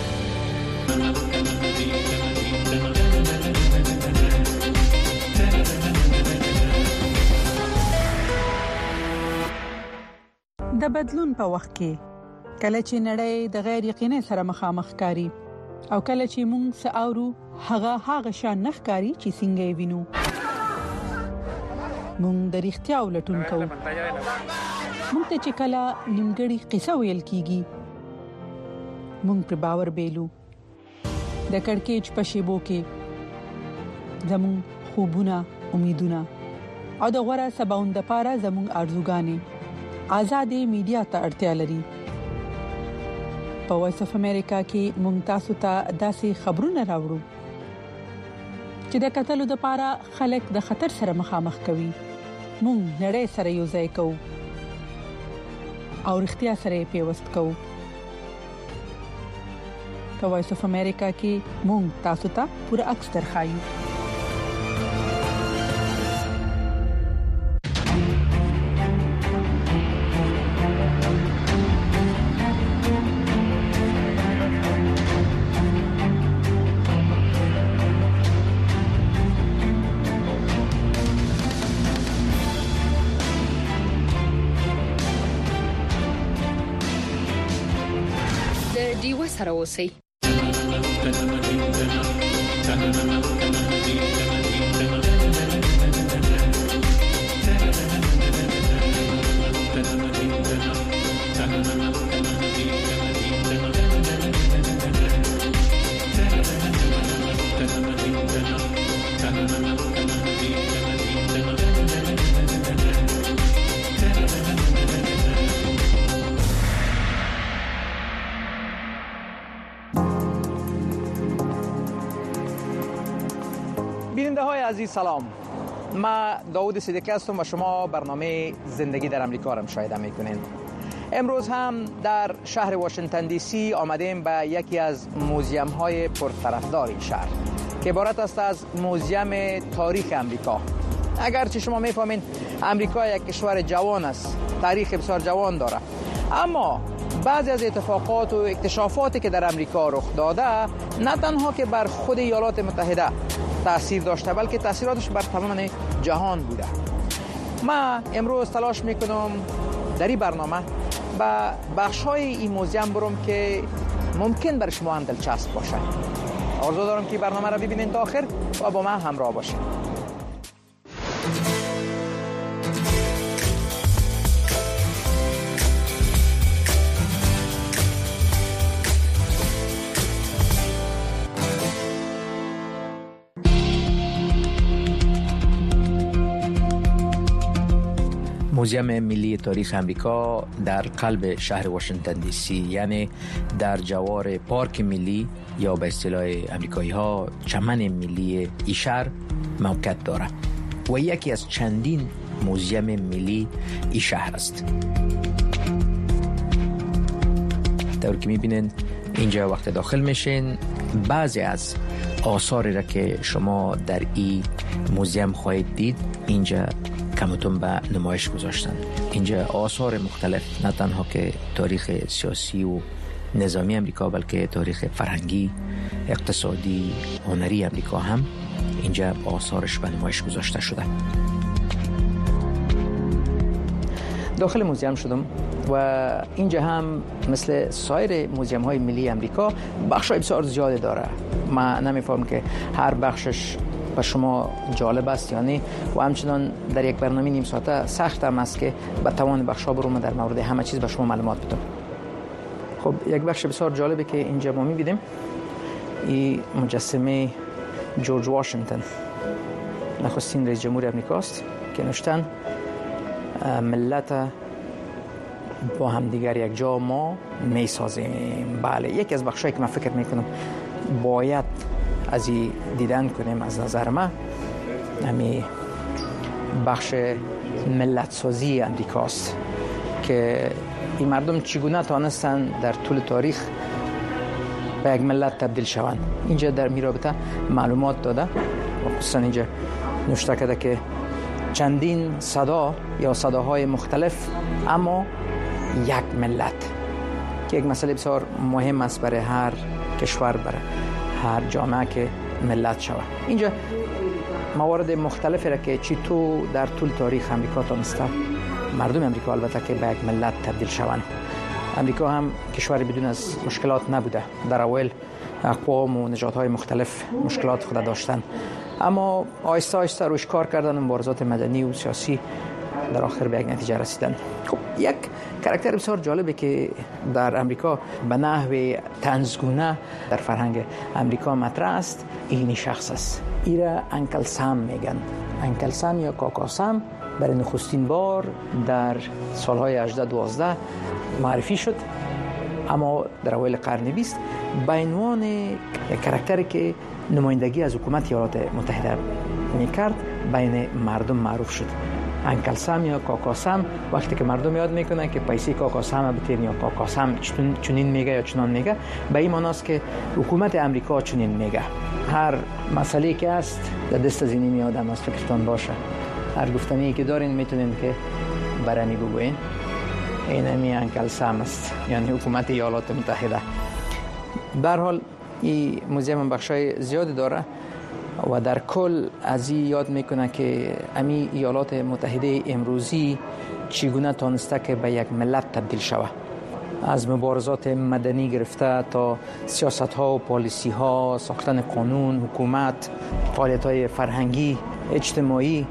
د بدلون په وخت کې کله چې نړۍ د غیر یقیني سره مخامخ کاری او کله چې موږ ساورو هغه هغه شان نخکاری چې څنګه وینو موږ د اړتیا ولټون کوو موږ ته چې کله نیمګړی قصه ویل کیږي موږ پر باور بیلو د کڑکېچ په شیبو کې زموږ خوبونه امیدونه او د غوړه سباوند لپاره زموږ ارزوګانې آزادې میډیا ته اړتیا لري په وایس اف امریکا کې موږ تاسو ته داسې خبرونه راوړو چې د قتلو د لپاره خلک د خطر سره مخامخ کوي موږ نړۍ سره یو ځای کوو او اړتیا سره پیوست کوو په وایس اف امریکا کې موږ تاسو ته پوره عکس درخایو ډیوه سره اوسئ بیننده های عزیز سلام. ما داوود صدیقی هستم و شما برنامه زندگی در امریکا را مشاهده میکنید. امروز هم در شهر واشنگتن دی سی آمدیم به یکی از موزیم های پرطرفدار این شهر که عبارت است از موزیم تاریخ امریکا. اگرچه شما میفهمین امریکا یک کشور جوان است، تاریخ بسیار جوان داره، اما بعضی از اتفاقات و اکتشافاتی که در امریکا رخ داده نه تنها که بر خود ایالات متحده تاثیر داشته بلکه تاثیراتش بر تمام جهان بوده. ما امروز تلاش میکنم در این برنامه به بخش‌های این موزیم برم که ممکن بر شما هم دلچسب باشه. آرزو دارم که برنامه را ببینید تا آخر و با من همراه باشید. موزیم ملی تاریخ امریکا در قلب شهر واشنگتن دی سی، یعنی در جوار پارک ملی یا به اصطلاح امریکایی ها چمن ملی این شهر موقعیت داره و یکی از چندین موزیم ملی این شهر است. طور که میبینین اینجا وقت داخل میشین بعضی از آثاری را که شما در این موزیم خواهید دید اینجا کمتون به نمایش گذاشتن. اینجا آثار مختلف نه تنها که تاریخ سیاسی و نظامی امریکا بلکه تاریخ فرهنگی، اقتصادی، هنری امریکا هم اینجا آثارش به نمایش گذاشته شده. داخل موزیم شدم و اینجا هم مثل سایر موزیم های ملی امریکا بخشای بسیار زیاده داره. من نمیفهم که هر بخشش به شما جالب است یا نه و همچنان در یک برنامه نیم ساعته سخت هم است که به توان بخشا بروم در مورد همه چیز به شما معلومات بدم. خب یک بخش بسیار جالبه که اینجا ما می‌بینیم این مجسمه جورج واشنگتن، نخستین رئیس جمهور امریکاست که نوشتن ملت با هم دیگر یک جا ما میسازیم. بله، یکی از بخشایی که من فکر میکنم باید از این دیدن کنیم از نظر من همی بخش ملت سازی امریکاست که این مردم چگونه تانستن در طول تاریخ به یک ملت تبدیل شوند. اینجا در می رابطه معلومات داده و خصوصا اینجا نوشته کرده که چندین صدا یا صداهای مختلف اما یک ملت، که یک مسئله بسیار مهم است برای هر کشور، برای هر جامعه که ملت شود. اینجا موارد مختلفی را که چی تو در طول تاریخ امریکا تانسته مردم امریکا البته که به یک ملت تبدیل شوند. امریکا هم کشوری بدون از مشکلات نبوده. در اول اقوام و نژادهای مختلف مشکلات خود داشتن، اما آهسته آهسته روش کار کردن، مبارزات مدنی و سیاسی در آخر به یک نتیجه رسیدن. خب یک کاراکتر بسیار جالبه که در امریکا به نحو طنزگونه در فرهنگ امریکا مطرح است، این شخص است. ایرا انکل سام میگن. انکل سام یا کاکا سام برای نخستین بار در سالهای هجده دوازده معرفی شد، اما در اوایل قرن بیست به عنوان یک کاراکتری که نمایندگی از حکومت ایالات متحده میکرد بین مردم معروف شد. انکل سام یا کاکا سام، وقتی که مردم یاد میکنن که پیسه کاکا سام بتین یا کاکا سام چنین میگه یا چنان میگه، به این معنی است که حکومت امریکا چنین میگه. هر مسئله که است در دست از این آدم است، فکرتون باشه. هر گفتنی که دارین میتونین که برای بگوین این همی انکل سام است، یعنی حکومت ایالات متحده. در حال این موزیم بخشای زیادی داره و در کل از این یاد میکنه که امی ایالات متحده امروزی چگونه تانسته که به یک ملت تبدیل شوه. از مبارزات مدنی گرفته تا سیاست ها و پالیسی ها، ساختن قانون، حکومت، فعالیت های فرهنگی، اجتماعی،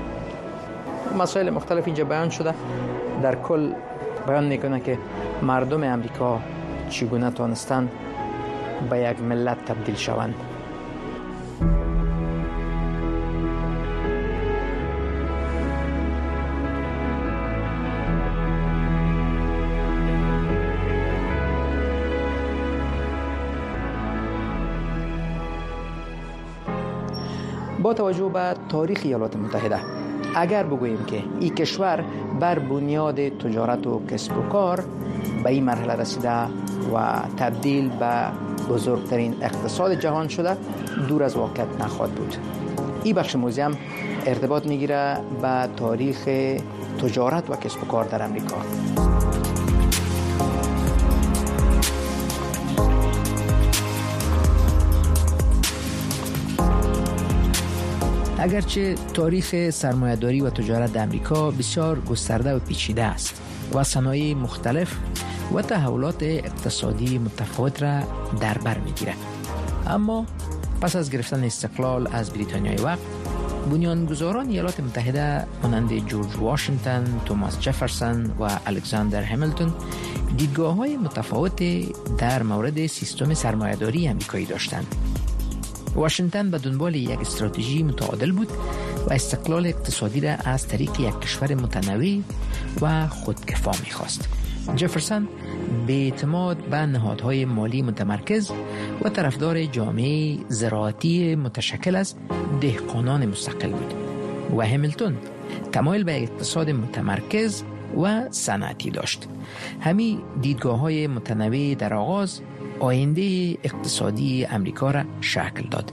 مسائل مختلف اینجا بیان شده. در کل بیان میکنه که مردم امریکا چگونه تانستن به یک ملت تبدیل شوند. با توجه به تاریخ ایالات متحده اگر بگوییم که این کشور بر بنیاد تجارت و کسب و کار به این مرحله رسیده و تبدیل به بزرگترین اقتصاد جهان شده، دور از واقعیت نخواهد بود. این بخش موزیم ارتباط میگیره به تاریخ تجارت و کسب و کار در امریکا. اگرچه تاریخ سرمایه‌داری و تجارت در امریکا بسیار گسترده و پیچیده است و صنایع مختلف و تحولات اقتصادی متفاوت را در بر میگیرد، اما پس از گرفتن استقلال از بریتانیای وقت، بنیانگذاران ایالات متحده مانند جورج واشنگتن، توماس جفرسون و الکساندر همیلتون دیدگاه‌های متفاوتی در مورد سیستم سرمایه‌داری آمریکایی داشتند. واشنگتن به دنبال یک استراتژی متعادل بود و استقلال اقتصادی را از طریق یک کشور متنوع و خودکفا می‌خواست. جفرسون به اعتماد به نهادهای مالی متمرکز و طرفدار جامعه زراعتی متشکل از دهقانان مستقل بود و همیلتون تمایل به اقتصاد متمرکز و صنعتی داشت. همین دیدگاه‌های متنوع در آغاز آینده اقتصادی امریکا را شکل داد.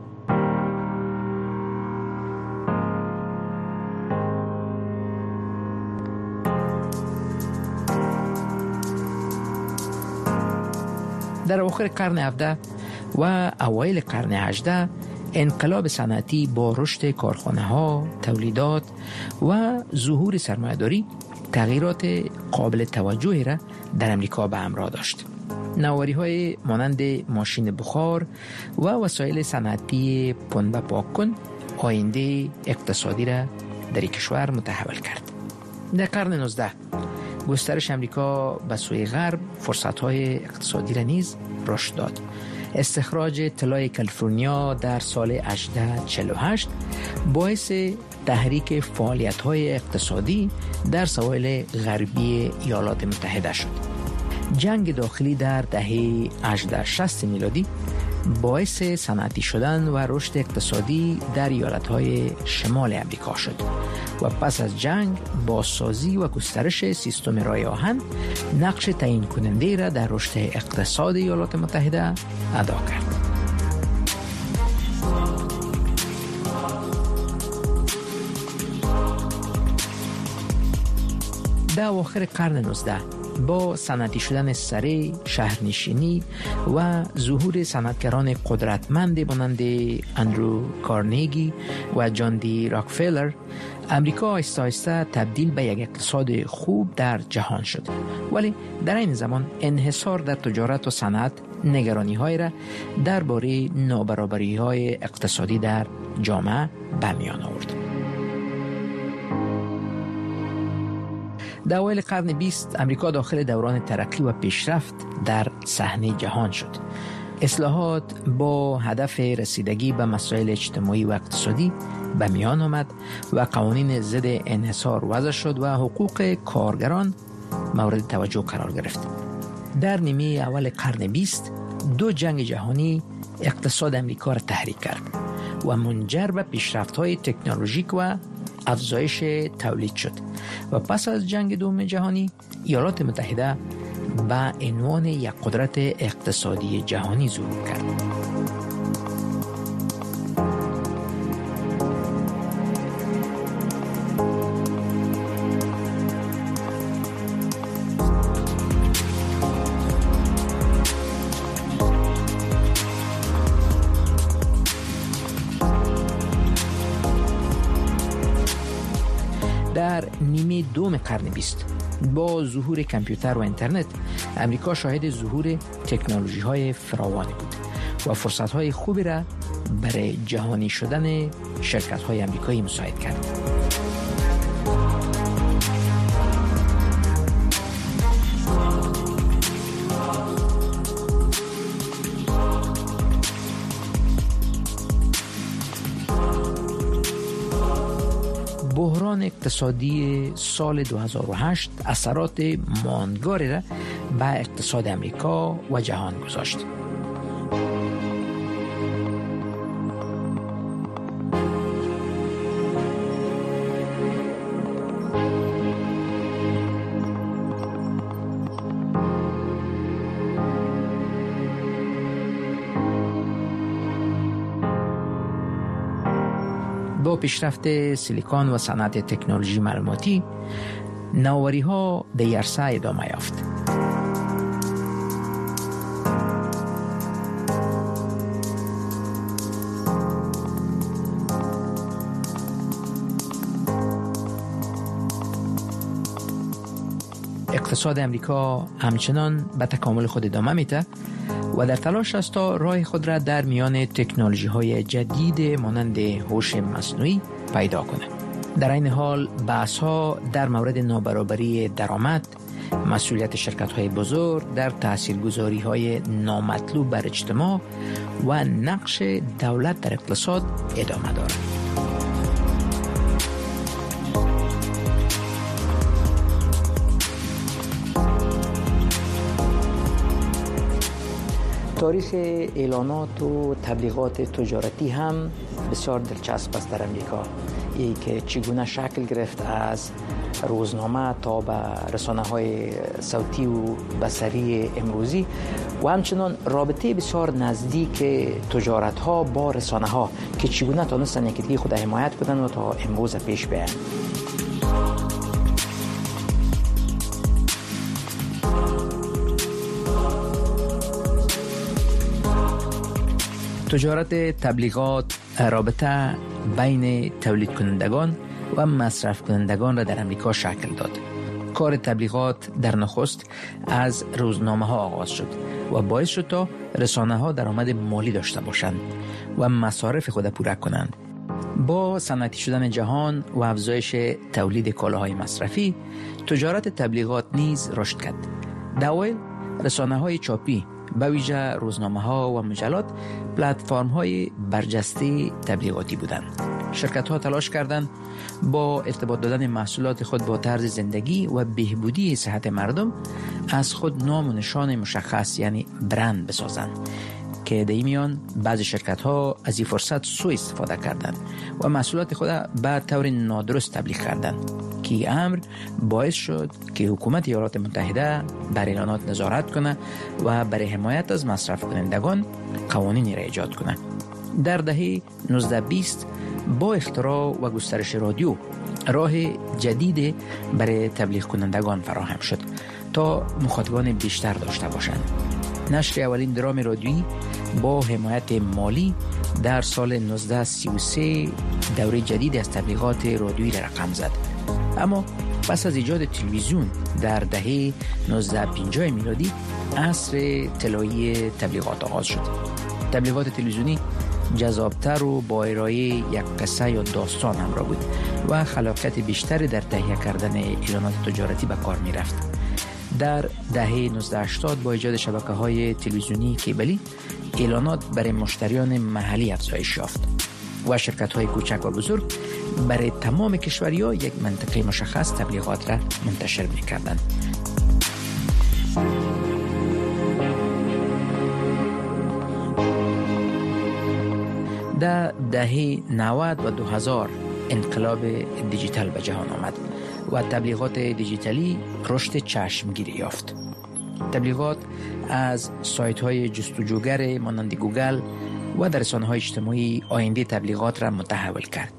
در اواخر قرن هفدهم و اوایل قرن هجدهم انقلاب صنعتی با رشد کارخانه‌ها، تولیدات و ظهور سرمایه‌داری تغییرات قابل توجهی را در امریکا به همراه داشت. نوآوری‌های مانند ماشین بخار و وسایل صنعتی پنبه پاک کن آینده اقتصادی را در کشور متحول کرد. در قرن نوزدهم گسترش امریکا به سوی غرب فرصت‌های اقتصادی را نیز رشد داد. استخراج طلای کالیفرنیا در سال هجده چهل و هشت باعث تحریک فعالیت‌های اقتصادی در سواحل غربی ایالات متحده شد. جنگ داخلی در دهه هجده شصت میلادی باعث صنعتی شدن و رشد اقتصادی در ایالت‌های شمال امریکا شد و پس از جنگ بازسازی و گسترش سیستم رای آهن نقش تعیین کننده را در رشد اقتصاد ایالات متحده ادا کرد. در اواخر قرن نوزدهم با صنعتی شدن سریع، شهرنشینی و ظهور صنعتگران قدرتمند مانند اندرو کارنگی و جان دی راکفلر، امریکا آهسته آهسته تبدیل به یک اقتصاد خوب در جهان شد، ولی در این زمان انحصار در تجارت و صنعت نگرانی‌های را درباره نابرابری‌های اقتصادی در جامعه به میان آورد. در اوایل قرن بیست امریکا داخل دوران ترقی و پیشرفت در صحنه جهان شد. اصلاحات با هدف رسیدگی به مسائل اجتماعی و اقتصادی به میان آمد و قوانین ضد انحصار وضع شد و حقوق کارگران مورد توجه قرار گرفت. در نیمه اول قرن بیست دو جنگ جهانی اقتصاد امریکا را تحریک کرد و منجر به پیشرفت‌های تکنولوژیک و افزایش تولید شد و پس از جنگ دوم جهانی ایالات متحده به عنوان یک قدرت اقتصادی جهانی ظهور کرد. در نیمه دوم قرن بیست با ظهور کامپیوتر و اینترنت امریکا شاهد ظهور تکنولوژی‌های فراوانی بود و فرصت‌های خوبی را برای جهانی شدن شرکت‌های امریکایی مساعد کرد. بحران اقتصادی سال دو هزار و هشت اثرات ماندگاری را به اقتصاد امریکا و جهان گذاشت. با پیشرفت سیلیکون و صنعت تکنولوژی معلوماتی، نوآوری‌ها در این عرصه ادامه یافت. اقتصاد امریکا همچنان به تکامل خود ادامه میده و در تلاش است تا راه خود را در میان تکنولوژی‌های جدید مانند هوش مصنوعی پیدا کنه. در این حال بحث‌ها در مورد نابرابری درآمد، مسئولیت شرکت‌های بزرگ در تاثیرگذاری‌های نامطلوب بر اجتماع و نقش دولت در اقتصاد ادامه دارد. تاریخ اعلانات و تبلیغات تجارتی هم بسیار دلچسب است در امریکا. ای که چگونه شکل گرفت از روزنامه تا به رسانه‌های صوتی و بصری امروزی و همچنان رابطه بسیار نزدیک تجارت‌ها با رسانه‌ها که چگونه تونستن یکی دیگه خود حمایت کنن و تا امروز پیش بیان. تجارت تبلیغات رابطه بین تولید کنندگان و مصرف کنندگان را در امریکا شکل داد. کار تبلیغات در نخست از روزنامه ها آغاز شد و باعث شد تا رسانه ها درآمد مالی داشته باشند و مصارف خود پورا کنند. با صنعتی شدن جهان و افزایش تولید کالاهای مصرفی، تجارت تبلیغات نیز رشد کرد. در اوایل رسانه های چاپی به ویژه روزنامه ها و مجلات پلتفرم های برجسته تبلیغاتی بودند. شرکت ها تلاش کردند با ارتباط دادن محصولات خود با طرز زندگی و بهبودی صحت مردم از خود نام و نشان مشخص یعنی برند بسازند که در این میان بعضی شرکت ها از این فرصت سوء استفاده کردند و محصولات خود به طور نادرست تبلیغ کردند که امر باعث شد که حکومت ایالات متحده بر اعلانات نظارت کنه و برای حمایت از مصرف کنندگان قوانینی را ایجاد کنه. در دهه نوزده بیست با اختراع و گسترش رادیو راه جدید برای تبلیغ کنندگان فراهم شد تا مخاطبان بیشتر داشته باشند. نشر اولین درام رادیویی با حمایت مالی در سال نوزده سی و سه دوره جدید از تبلیغات رادیویی را رقم زد. اما پس از ایجاد تلویزیون در دهه نوزده پنجاه میلادی عصر طلایی تبلیغات آغاز شد. تبلیغات تلویزیونی جذابتر و با ارائه یک قصه یا داستان همراه بود و خلاقیت بیشتری در تهیه کردن اعلانات تجارتی به کار می رفت. در دهه نوزده هشتاد با ایجاد شبکه‌های تلویزیونی کیبلی اعلانات برای مشتریان محلی افزایش یافت و شرکت‌های کوچک و بزرگ برای تمام کشورها یک منطقه مشخص تبلیغات را منتشر می‌کردند. در دهه نود و دو هزار انقلاب دیجیتال به جهان آمد و تبلیغات دیجیتالی رشد چشمگیری یافت. تبلیغات از سایت‌های جستجوگر مانند گوگل و در رسانه‌های اجتماعی آینده تبلیغات را متحول کرد.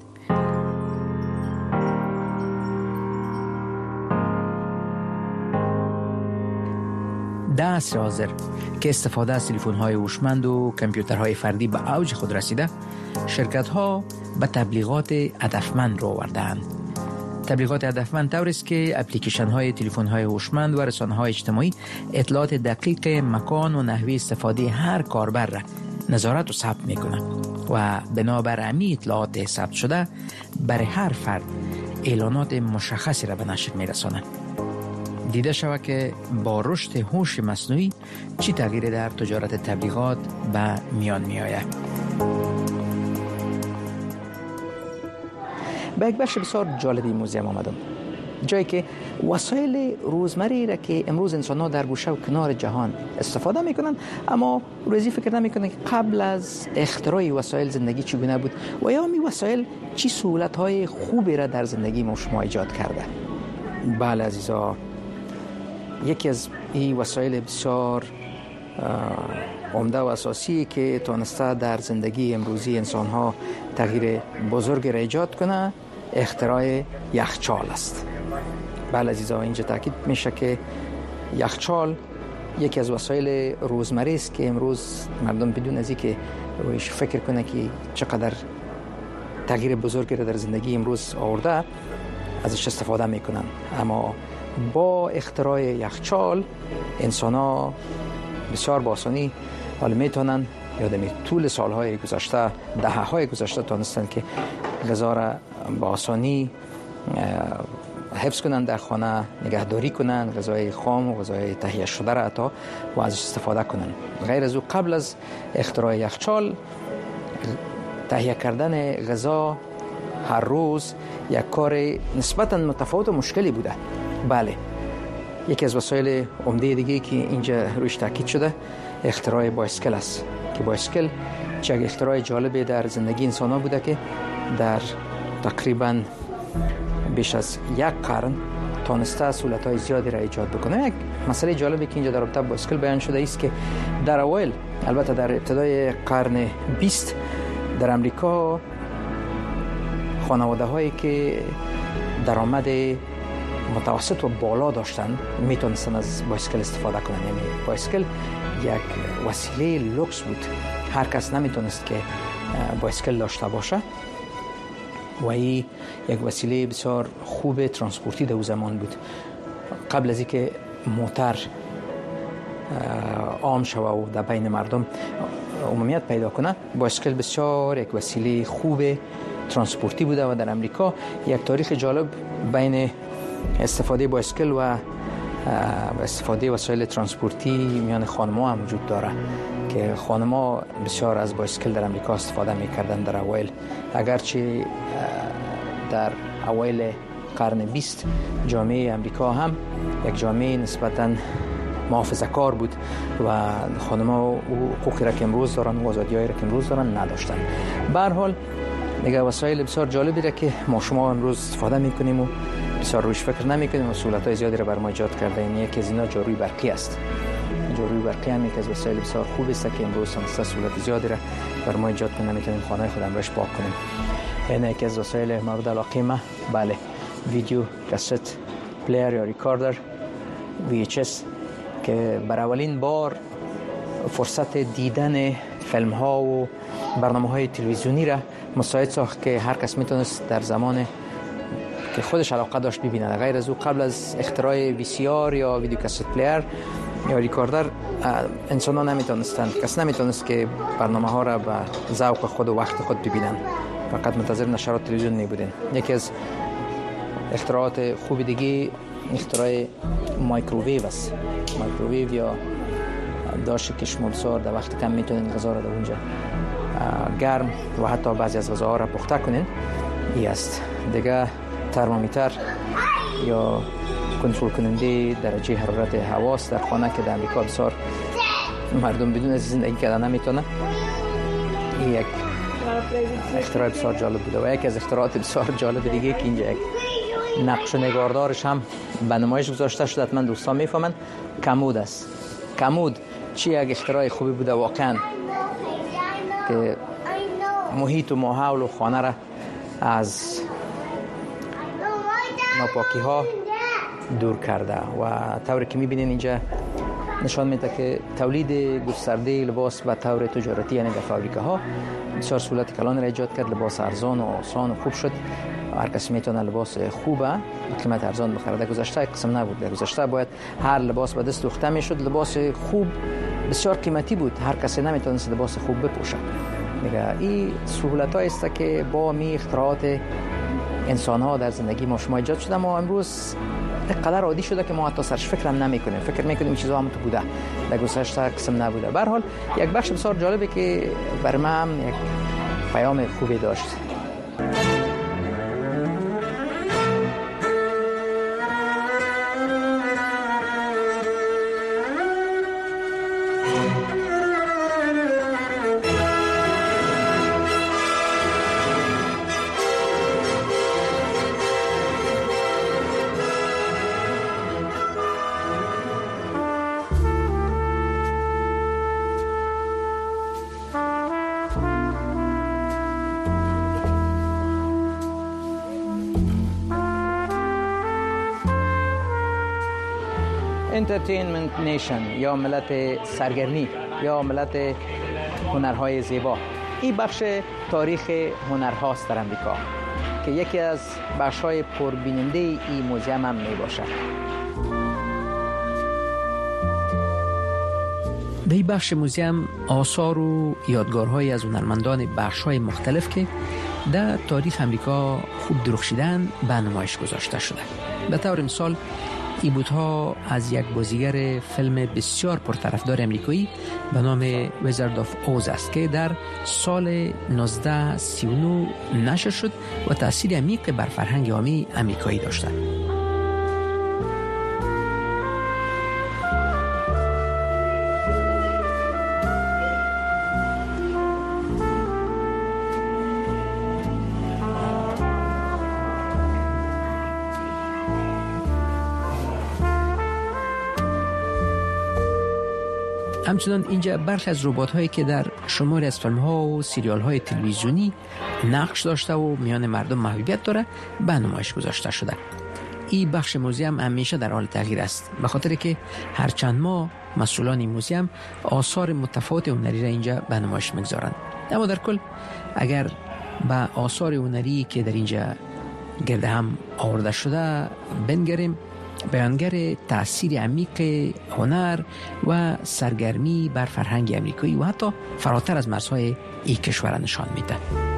در عصر حاضر که استفاده از تلفن‌های هوشمند و کامپیوترهای فردی به اوج خود رسیده، شرکت‌ها به تبلیغات هدفمند رو آورده‌اند. تبلیغات هدفمند طوری است که اپلیکیشن‌های تلفن‌های هوشمند و رسانه‌های اجتماعی اطلاعات دقیق مکان و نحوه استفاده هر کاربر را نظارت و ثبت می‌کنند و بنابر همین اطلاعات ثبت شده برای هر فرد اعلانات مشخصی را به نشر می‌رسانند. دیده شود که با رشد هوش مصنوعی چی تغییری در تجارت تبلیغات به میان می‌آید. به یک بخش بسیار جالبی موزیم آمدم، جایی که وسایل روزمره را که امروز انسان‌ها در گوشه و کنار جهان استفاده می‌کنند، اما روزی فکر نمی‌کنند که قبل از اختراع وسایل زندگی چگونه بود و یا می وسایل چی سهولت‌های خوبی را در زندگی ما شما ایجاد کرده. بله عزیزا، یکی از این وسایل بسیار عمده و اساسی که تونسته در زندگی امروزی انسان‌ها تغییر بزرگ را ایجاد کنه اختراع یخچال است. بله عزیزان، اینجا تاکید میشه که یخچال یکی از وسایل روزمره است که امروز مردم بدون از اینکه رویش فکر کنه که چقدر تغییر بزرگی را در زندگی امروز آورده ازش استفاده میکنن. اما با اختراع یخچال انسان‌ها بسیار با آسانی حالا میتونن یادم طول سالهای گذشته، دهه‌های گذشته تونستن که غذا را با آسانی حفظ کنن در خانه، نگهداری کنن، غذای خام و غذای تهیه شده را حتی و ازش استفاده کنن. غیر از او قبل از اختراع یخچال تهیه کردن غذا هر روز یک کار نسبتاً متفاوت و مشکلی بوده. بله، یکی از وسایل عمده دیگه که اینجا روش تاکید شده اختراع بایسکل است که بایسکل چه اختراع جالبی در زندگی انسان ها بوده که در تقریباً بیش از یک قرن تونسته سهولت‌های زیادی را ایجاد بکنه. یک مسئله جالبی که اینجا در رابطه با بایسکل بیان شده است که در اوایل، البته در ابتدای قرن بیست، در امریکا خانواده هایی که درآمد متوسط و بالا داشتن میتونستن از بایسکل استفاده کنن. یعنی بایسکل یک وسیله لوکس بود، هر کس نمیتونست که بایسکل داشته باشه و این یک وسیله بسیار خوب ترانسپورتی در زمان بود. قبل از اینکه موتر عام شوه و در بین مردم عمومیت پیدا کنه، بایسکل بسیار یک وسیله خوب ترانسپورتی بوده و در امریکا یک تاریخ جالب بین استفاده بایسکل و استفاده وسایل ترانسپورتی میان خانم‌ها هم وجود داره که خانم‌ها بسیار از بایسکل در امریکا استفاده می‌کردند در اوایل. اگرچه در اوایل قرن بیست جامعه امریکا هم یک جامعه نسبتاً محافظه‌کار بود و خانم‌ها حقوقی را که امروز دارن و آزادی‌هایی را که امروز دارن نداشتن. به هر حال دیگه وسایل بسیار جالبی را که ما شما امروز استفاده می‌کنیم و بسیار روش فکر نمی‌کنیم و سهولت‌های زیادی را بر ما ایجاد کرده. این یکی از اینا جاروی برقی است. جاروی برقی هم یک از وسایل بسیار خوب است که امروز هم سهولت زیادی را بر ما ایجاد کنه، می‌تونیم خانه خودمون راش پاک کنیم. این یکی از وسایل مورد علاقه ما، بله، ویدیو کاست پلیر یا ریکاردر وی اچ اس که برای اولین بار فرصت دیدن فیلم ها و برنامه های تلویزیونی را مساعد ساخت که هر کس میتونست در زمان که خودش علاقه داشت ببینه. غیر از او قبل از اختراع وی سی آر یا ویدیو کاست پلیر یا ریکاردر انسان ها نمیتونستند، کس نمیتونست که برنامه ها را به ذوق خود و وقت خود ببینن، فقط منتظر نشرات تلویزیون میبودن. یکی از اختراعات خوب دیگه اختراع مایکروویو است. مایکروویو یا داشت که شما بسیار در وقت کم میتونین غذا را در اونجا گرم و حتی بعضی از غذاها را پخته کنین. این است. دیگه ترمامیتر یا کنترل کننده درجه حرارت هوا است در خانه که در امریکا بسیار مردم بدون از زندگی کردن نمیتونه. این یک اختراع بسیار جالب بوده و یکی از اختراعات بسیار جالب دیگه که اینجا یک نقش و نگاردارش هم به نمایش گذاشته شده، حتما دوستان میفهمن، کمود است. کمود چی یک اختراع خوبی بوده واقعا که محیط و ماحول و خانه را از ناپاکی ها دور کرده و طوری که میبینین اینجا نشان میده که تولید گسترده لباس به طور تجارتی یعنی در فابریکه ها بسیار سهولت کلان را ایجاد کرد. لباس ارزان و آسان و خوب شد. هر کس میتونه لباس خوبه قیمت ارزان بخره. گذشته قسم نبود. گذشته باید هر لباس به دست دوخته میشد. لباس خوب بسیار قیمتی بود، هر کسی نمیتونست لباس خوب بپوشه. میگه این سهولت‌هایی است که با می اختراعات انسان ها در زندگی ما شما ایجاد شده. ما امروز اینقدر عادی شده که ما حتی سرش فکر هم نمی کنیم. فکر میکنیم این چیزا هم تو بوده، در گذشته قسم نبوده. به هر حال یک بخش بسیار جالبه که بر من هم یک پیام خوبی داشت. انترتینمنت نیشن یا ملت سرگرمی یا ملت هنرهای زیبا. این بخش تاریخ هنرهاست در امریکا که یکی از بخش‌های پربیننده این موزیم هم می باشد. در این بخش موزیم آثار و یادگارهای از هنرمندان بخش‌های مختلف که در تاریخ امریکا خوب درخشیدن به نمایش گذاشته شده. به طور مثال این بوت‌ها از یک بازیگر فیلم بسیار پرطرفدار امریکایی به نام ویزارد آف اوز است که در سال نوزده سی و نه نشر شد و تأثیر عمیق بر فرهنگ عامی امریکایی داشته. همچنان اینجا برخی از ربات‌هایی که در شماری از فیلم‌ها و سریال‌های تلویزیونی نقش داشته و میان مردم محبوبیت داره به نمایش گذاشته شده. این بخش موزیم همیشه در حال تغییر است، به خاطر که هر چند ماه مسئولان این موزیم آثار متفاوت هنری را اینجا به نمایش می‌گذارند. اما در کل اگر به آثار هنری که در اینجا گرد هم آورده شده بنگریم، بیانگر تأثیر عمیق هنر و سرگرمی بر فرهنگ امریکایی و حتی فراتر از مرزهای این کشور نشان میده.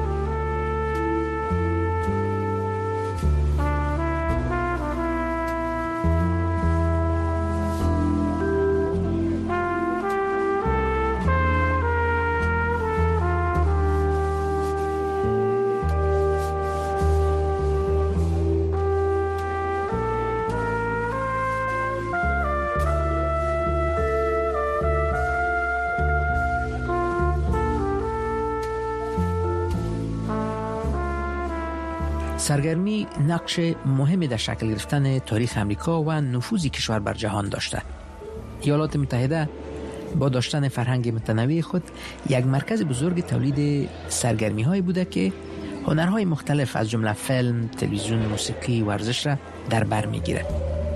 سرگرمی نقش مهمی در شکل گرفتن تاریخ امریکا و نفوذ کشور بر جهان داشته. ایالات متحده با داشتن فرهنگ متنوع خود یک مرکز بزرگ تولید سرگرمی هایی بوده که هنرهای مختلف از جمله فیلم، تلویزیون، موسیقی و ورزش را در بر میگیره.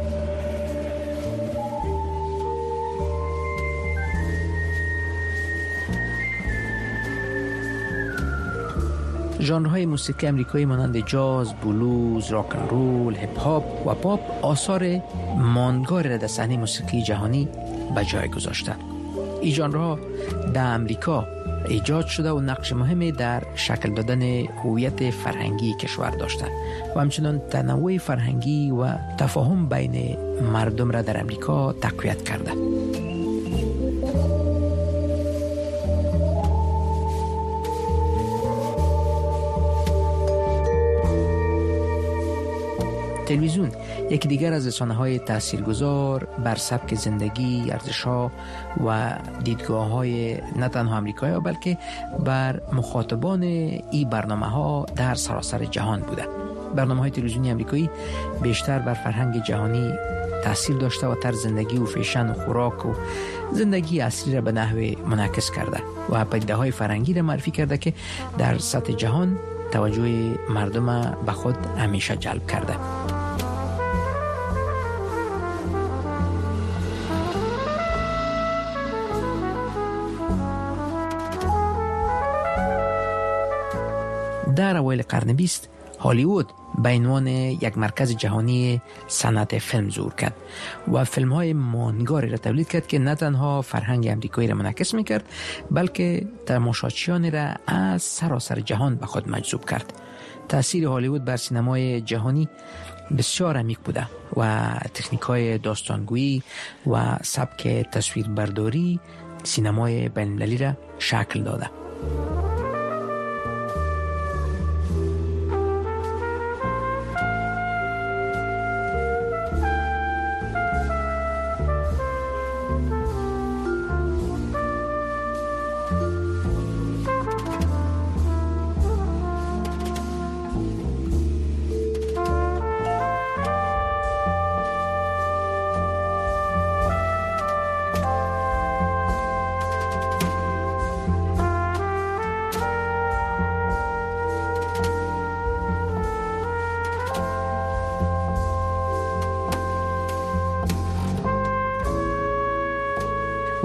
ژانرهای موسیقی امریکایی مانند جاز، بلوز، راک اند رول، هیپ هاپ و پاپ آثار ماندگاری را در صحنه موسیقی جهانی به جای گذاشته. این ژانرها در امریکا ایجاد شده و نقش مهمی در شکل دادن هویت فرهنگی کشور داشته و همچنین تنوع فرهنگی و تفاهم بین مردم را در امریکا تقویت کرده. تلویزیون یکی دیگر از رسانه‌های تاثیرگذار بر سبک زندگی، ارزش‌ها و دیدگاه‌های نه تنها آمریکایی بلکه بر مخاطبان این برنامه‌ها در سراسر جهان بوده. برنامه‌های تلویزیونی آمریکایی بیشتر بر فرهنگ جهانی تاثیر داشته و طرز زندگی و فیشن و خوراک و زندگی اصلی را به نحو منعکس کرده و پدیده‌های فرهنگی را معرفی کرده که در سطح جهان توجه مردم به خود همیشه جلب کرده. در اوایل قرن بیست هالیوود به عنوان یک مرکز جهانی صنعت فیلم ظهور کرد و فیلم‌های ماندگاری را تولید کرد که نه تنها فرهنگ امریکایی را منعکس می‌کرد بلکه تماشاچیان را از سراسر جهان به خود مجذوب کرد. تأثیر هالیوود بر سینمای جهانی بسیار عمیق بوده و تکنیک‌های داستانگویی و سبک تصویربرداری سینمای بین‌المللی را شکل داده.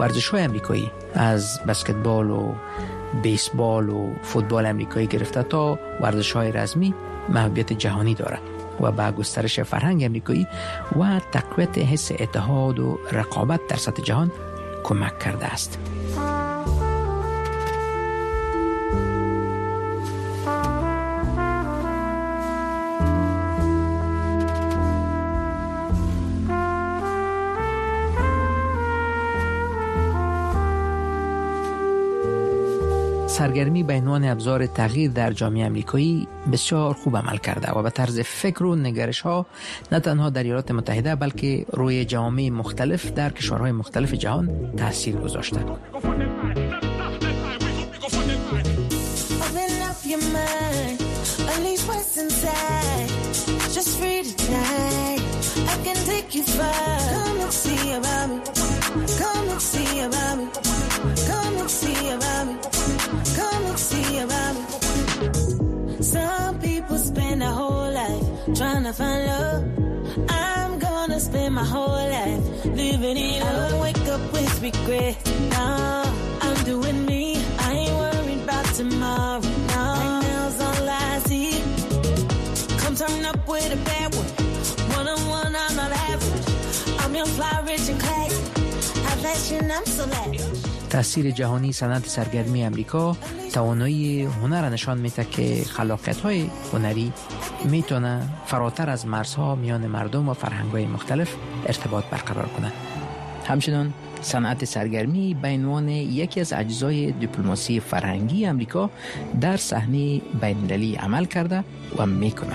ورزش‌های آمریکایی از بسکتبال و بیسبال و فوتبال آمریکایی گرفته تا ورزش‌های رزمی محبوبیت جهانی دارد و به گسترش فرهنگ آمریکایی و تقویت حس اتحاد و رقابت در سطح جهان کمک کرده است. سرگرمی به عنوان ابزار تغییر در جامعه آمریکایی بسیار خوب عمل کرده و به طرز فکر و نگرش ها نه تنها در ایالات متحده بلکه روی جوامع مختلف در کشورهای مختلف جهان تاثیر گذاشته. Come and see about me. Some people spend their whole life trying to find love. I'm gonna spend my whole life living it up. I don't wake up with regret. No, I'm doing me. I ain't worried about tomorrow. No, right now's all I see. Come turn up with a bad one. One on one, I'm not average. I'm young, fly, rich and classy. High fashion, I'm so lavish. تأثیر جهانی صنعت سرگرمی امریکا توانایی هنر نشان میده که خلاقیت‌های هنری میتونه فراتر از مرزها میان مردم و فرهنگ‌های مختلف ارتباط برقرار کنه. همچنین صنعت سرگرمی به عنوان یکی از اجزای دیپلماسی فرهنگی امریکا در صحنه بین‌المللی عمل کرده و میکنه.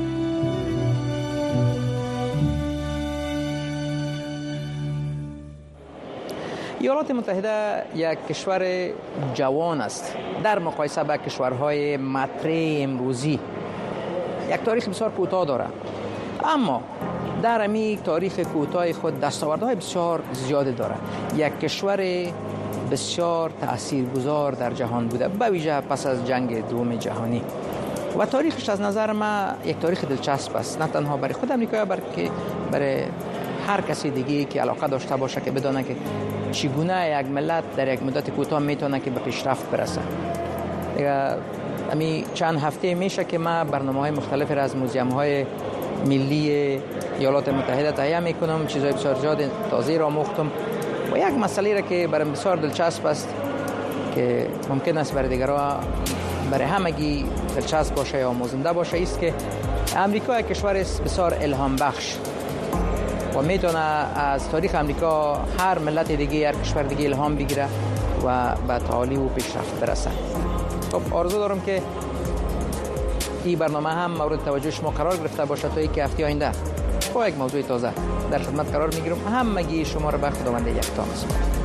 ایالات متحده یک کشور جوان است در مقایسه با کشورهای مطرح امروزی. یک تاریخ بسیار کوتاه دارد، اما در همین تاریخ کوتاه خود دستاوردهای بسیار زیاد دارد. یک کشور بسیار تاثیرگذار در جهان بوده، به ویژه پس از جنگ دوم جهانی، و تاریخش از نظر ما یک تاریخ دلچسب است، نه تنها برای خود امریکا بلکه برای هر کسی دیگه که علاقه داشته باشه که بدونه که چگونه یک ملت در یک مدت کوتاه میتونه که به پیشرفت برسه. دیگه امی چند هفته میشه که ما برنامه‌های مختلفی را از موزیم‌های ملی ایالات متحده تهیه میکنم، چیزهای بسیار زیاد تازه را آموختم و یک مسئله را که برام بسیار دلچسب است که ممکن است برای دیگران برای همگی دلچسب باشه یا آموزنده باشه است که امریکا یک کشور است بسیار الهام بخش و میتونه از تاریخ امریکا هر ملت دیگه، هر کشور دیگه الهام بگیره و به تعالی و پیشرفت برسه. خب آرزو دارم که این برنامه هم مورد توجه شما قرار گرفته باشه تا یک هفته آینده با یک موضوع تازه در خدمت قرار میگیرم. همگی شما را به خداوند یکتا میسپارم.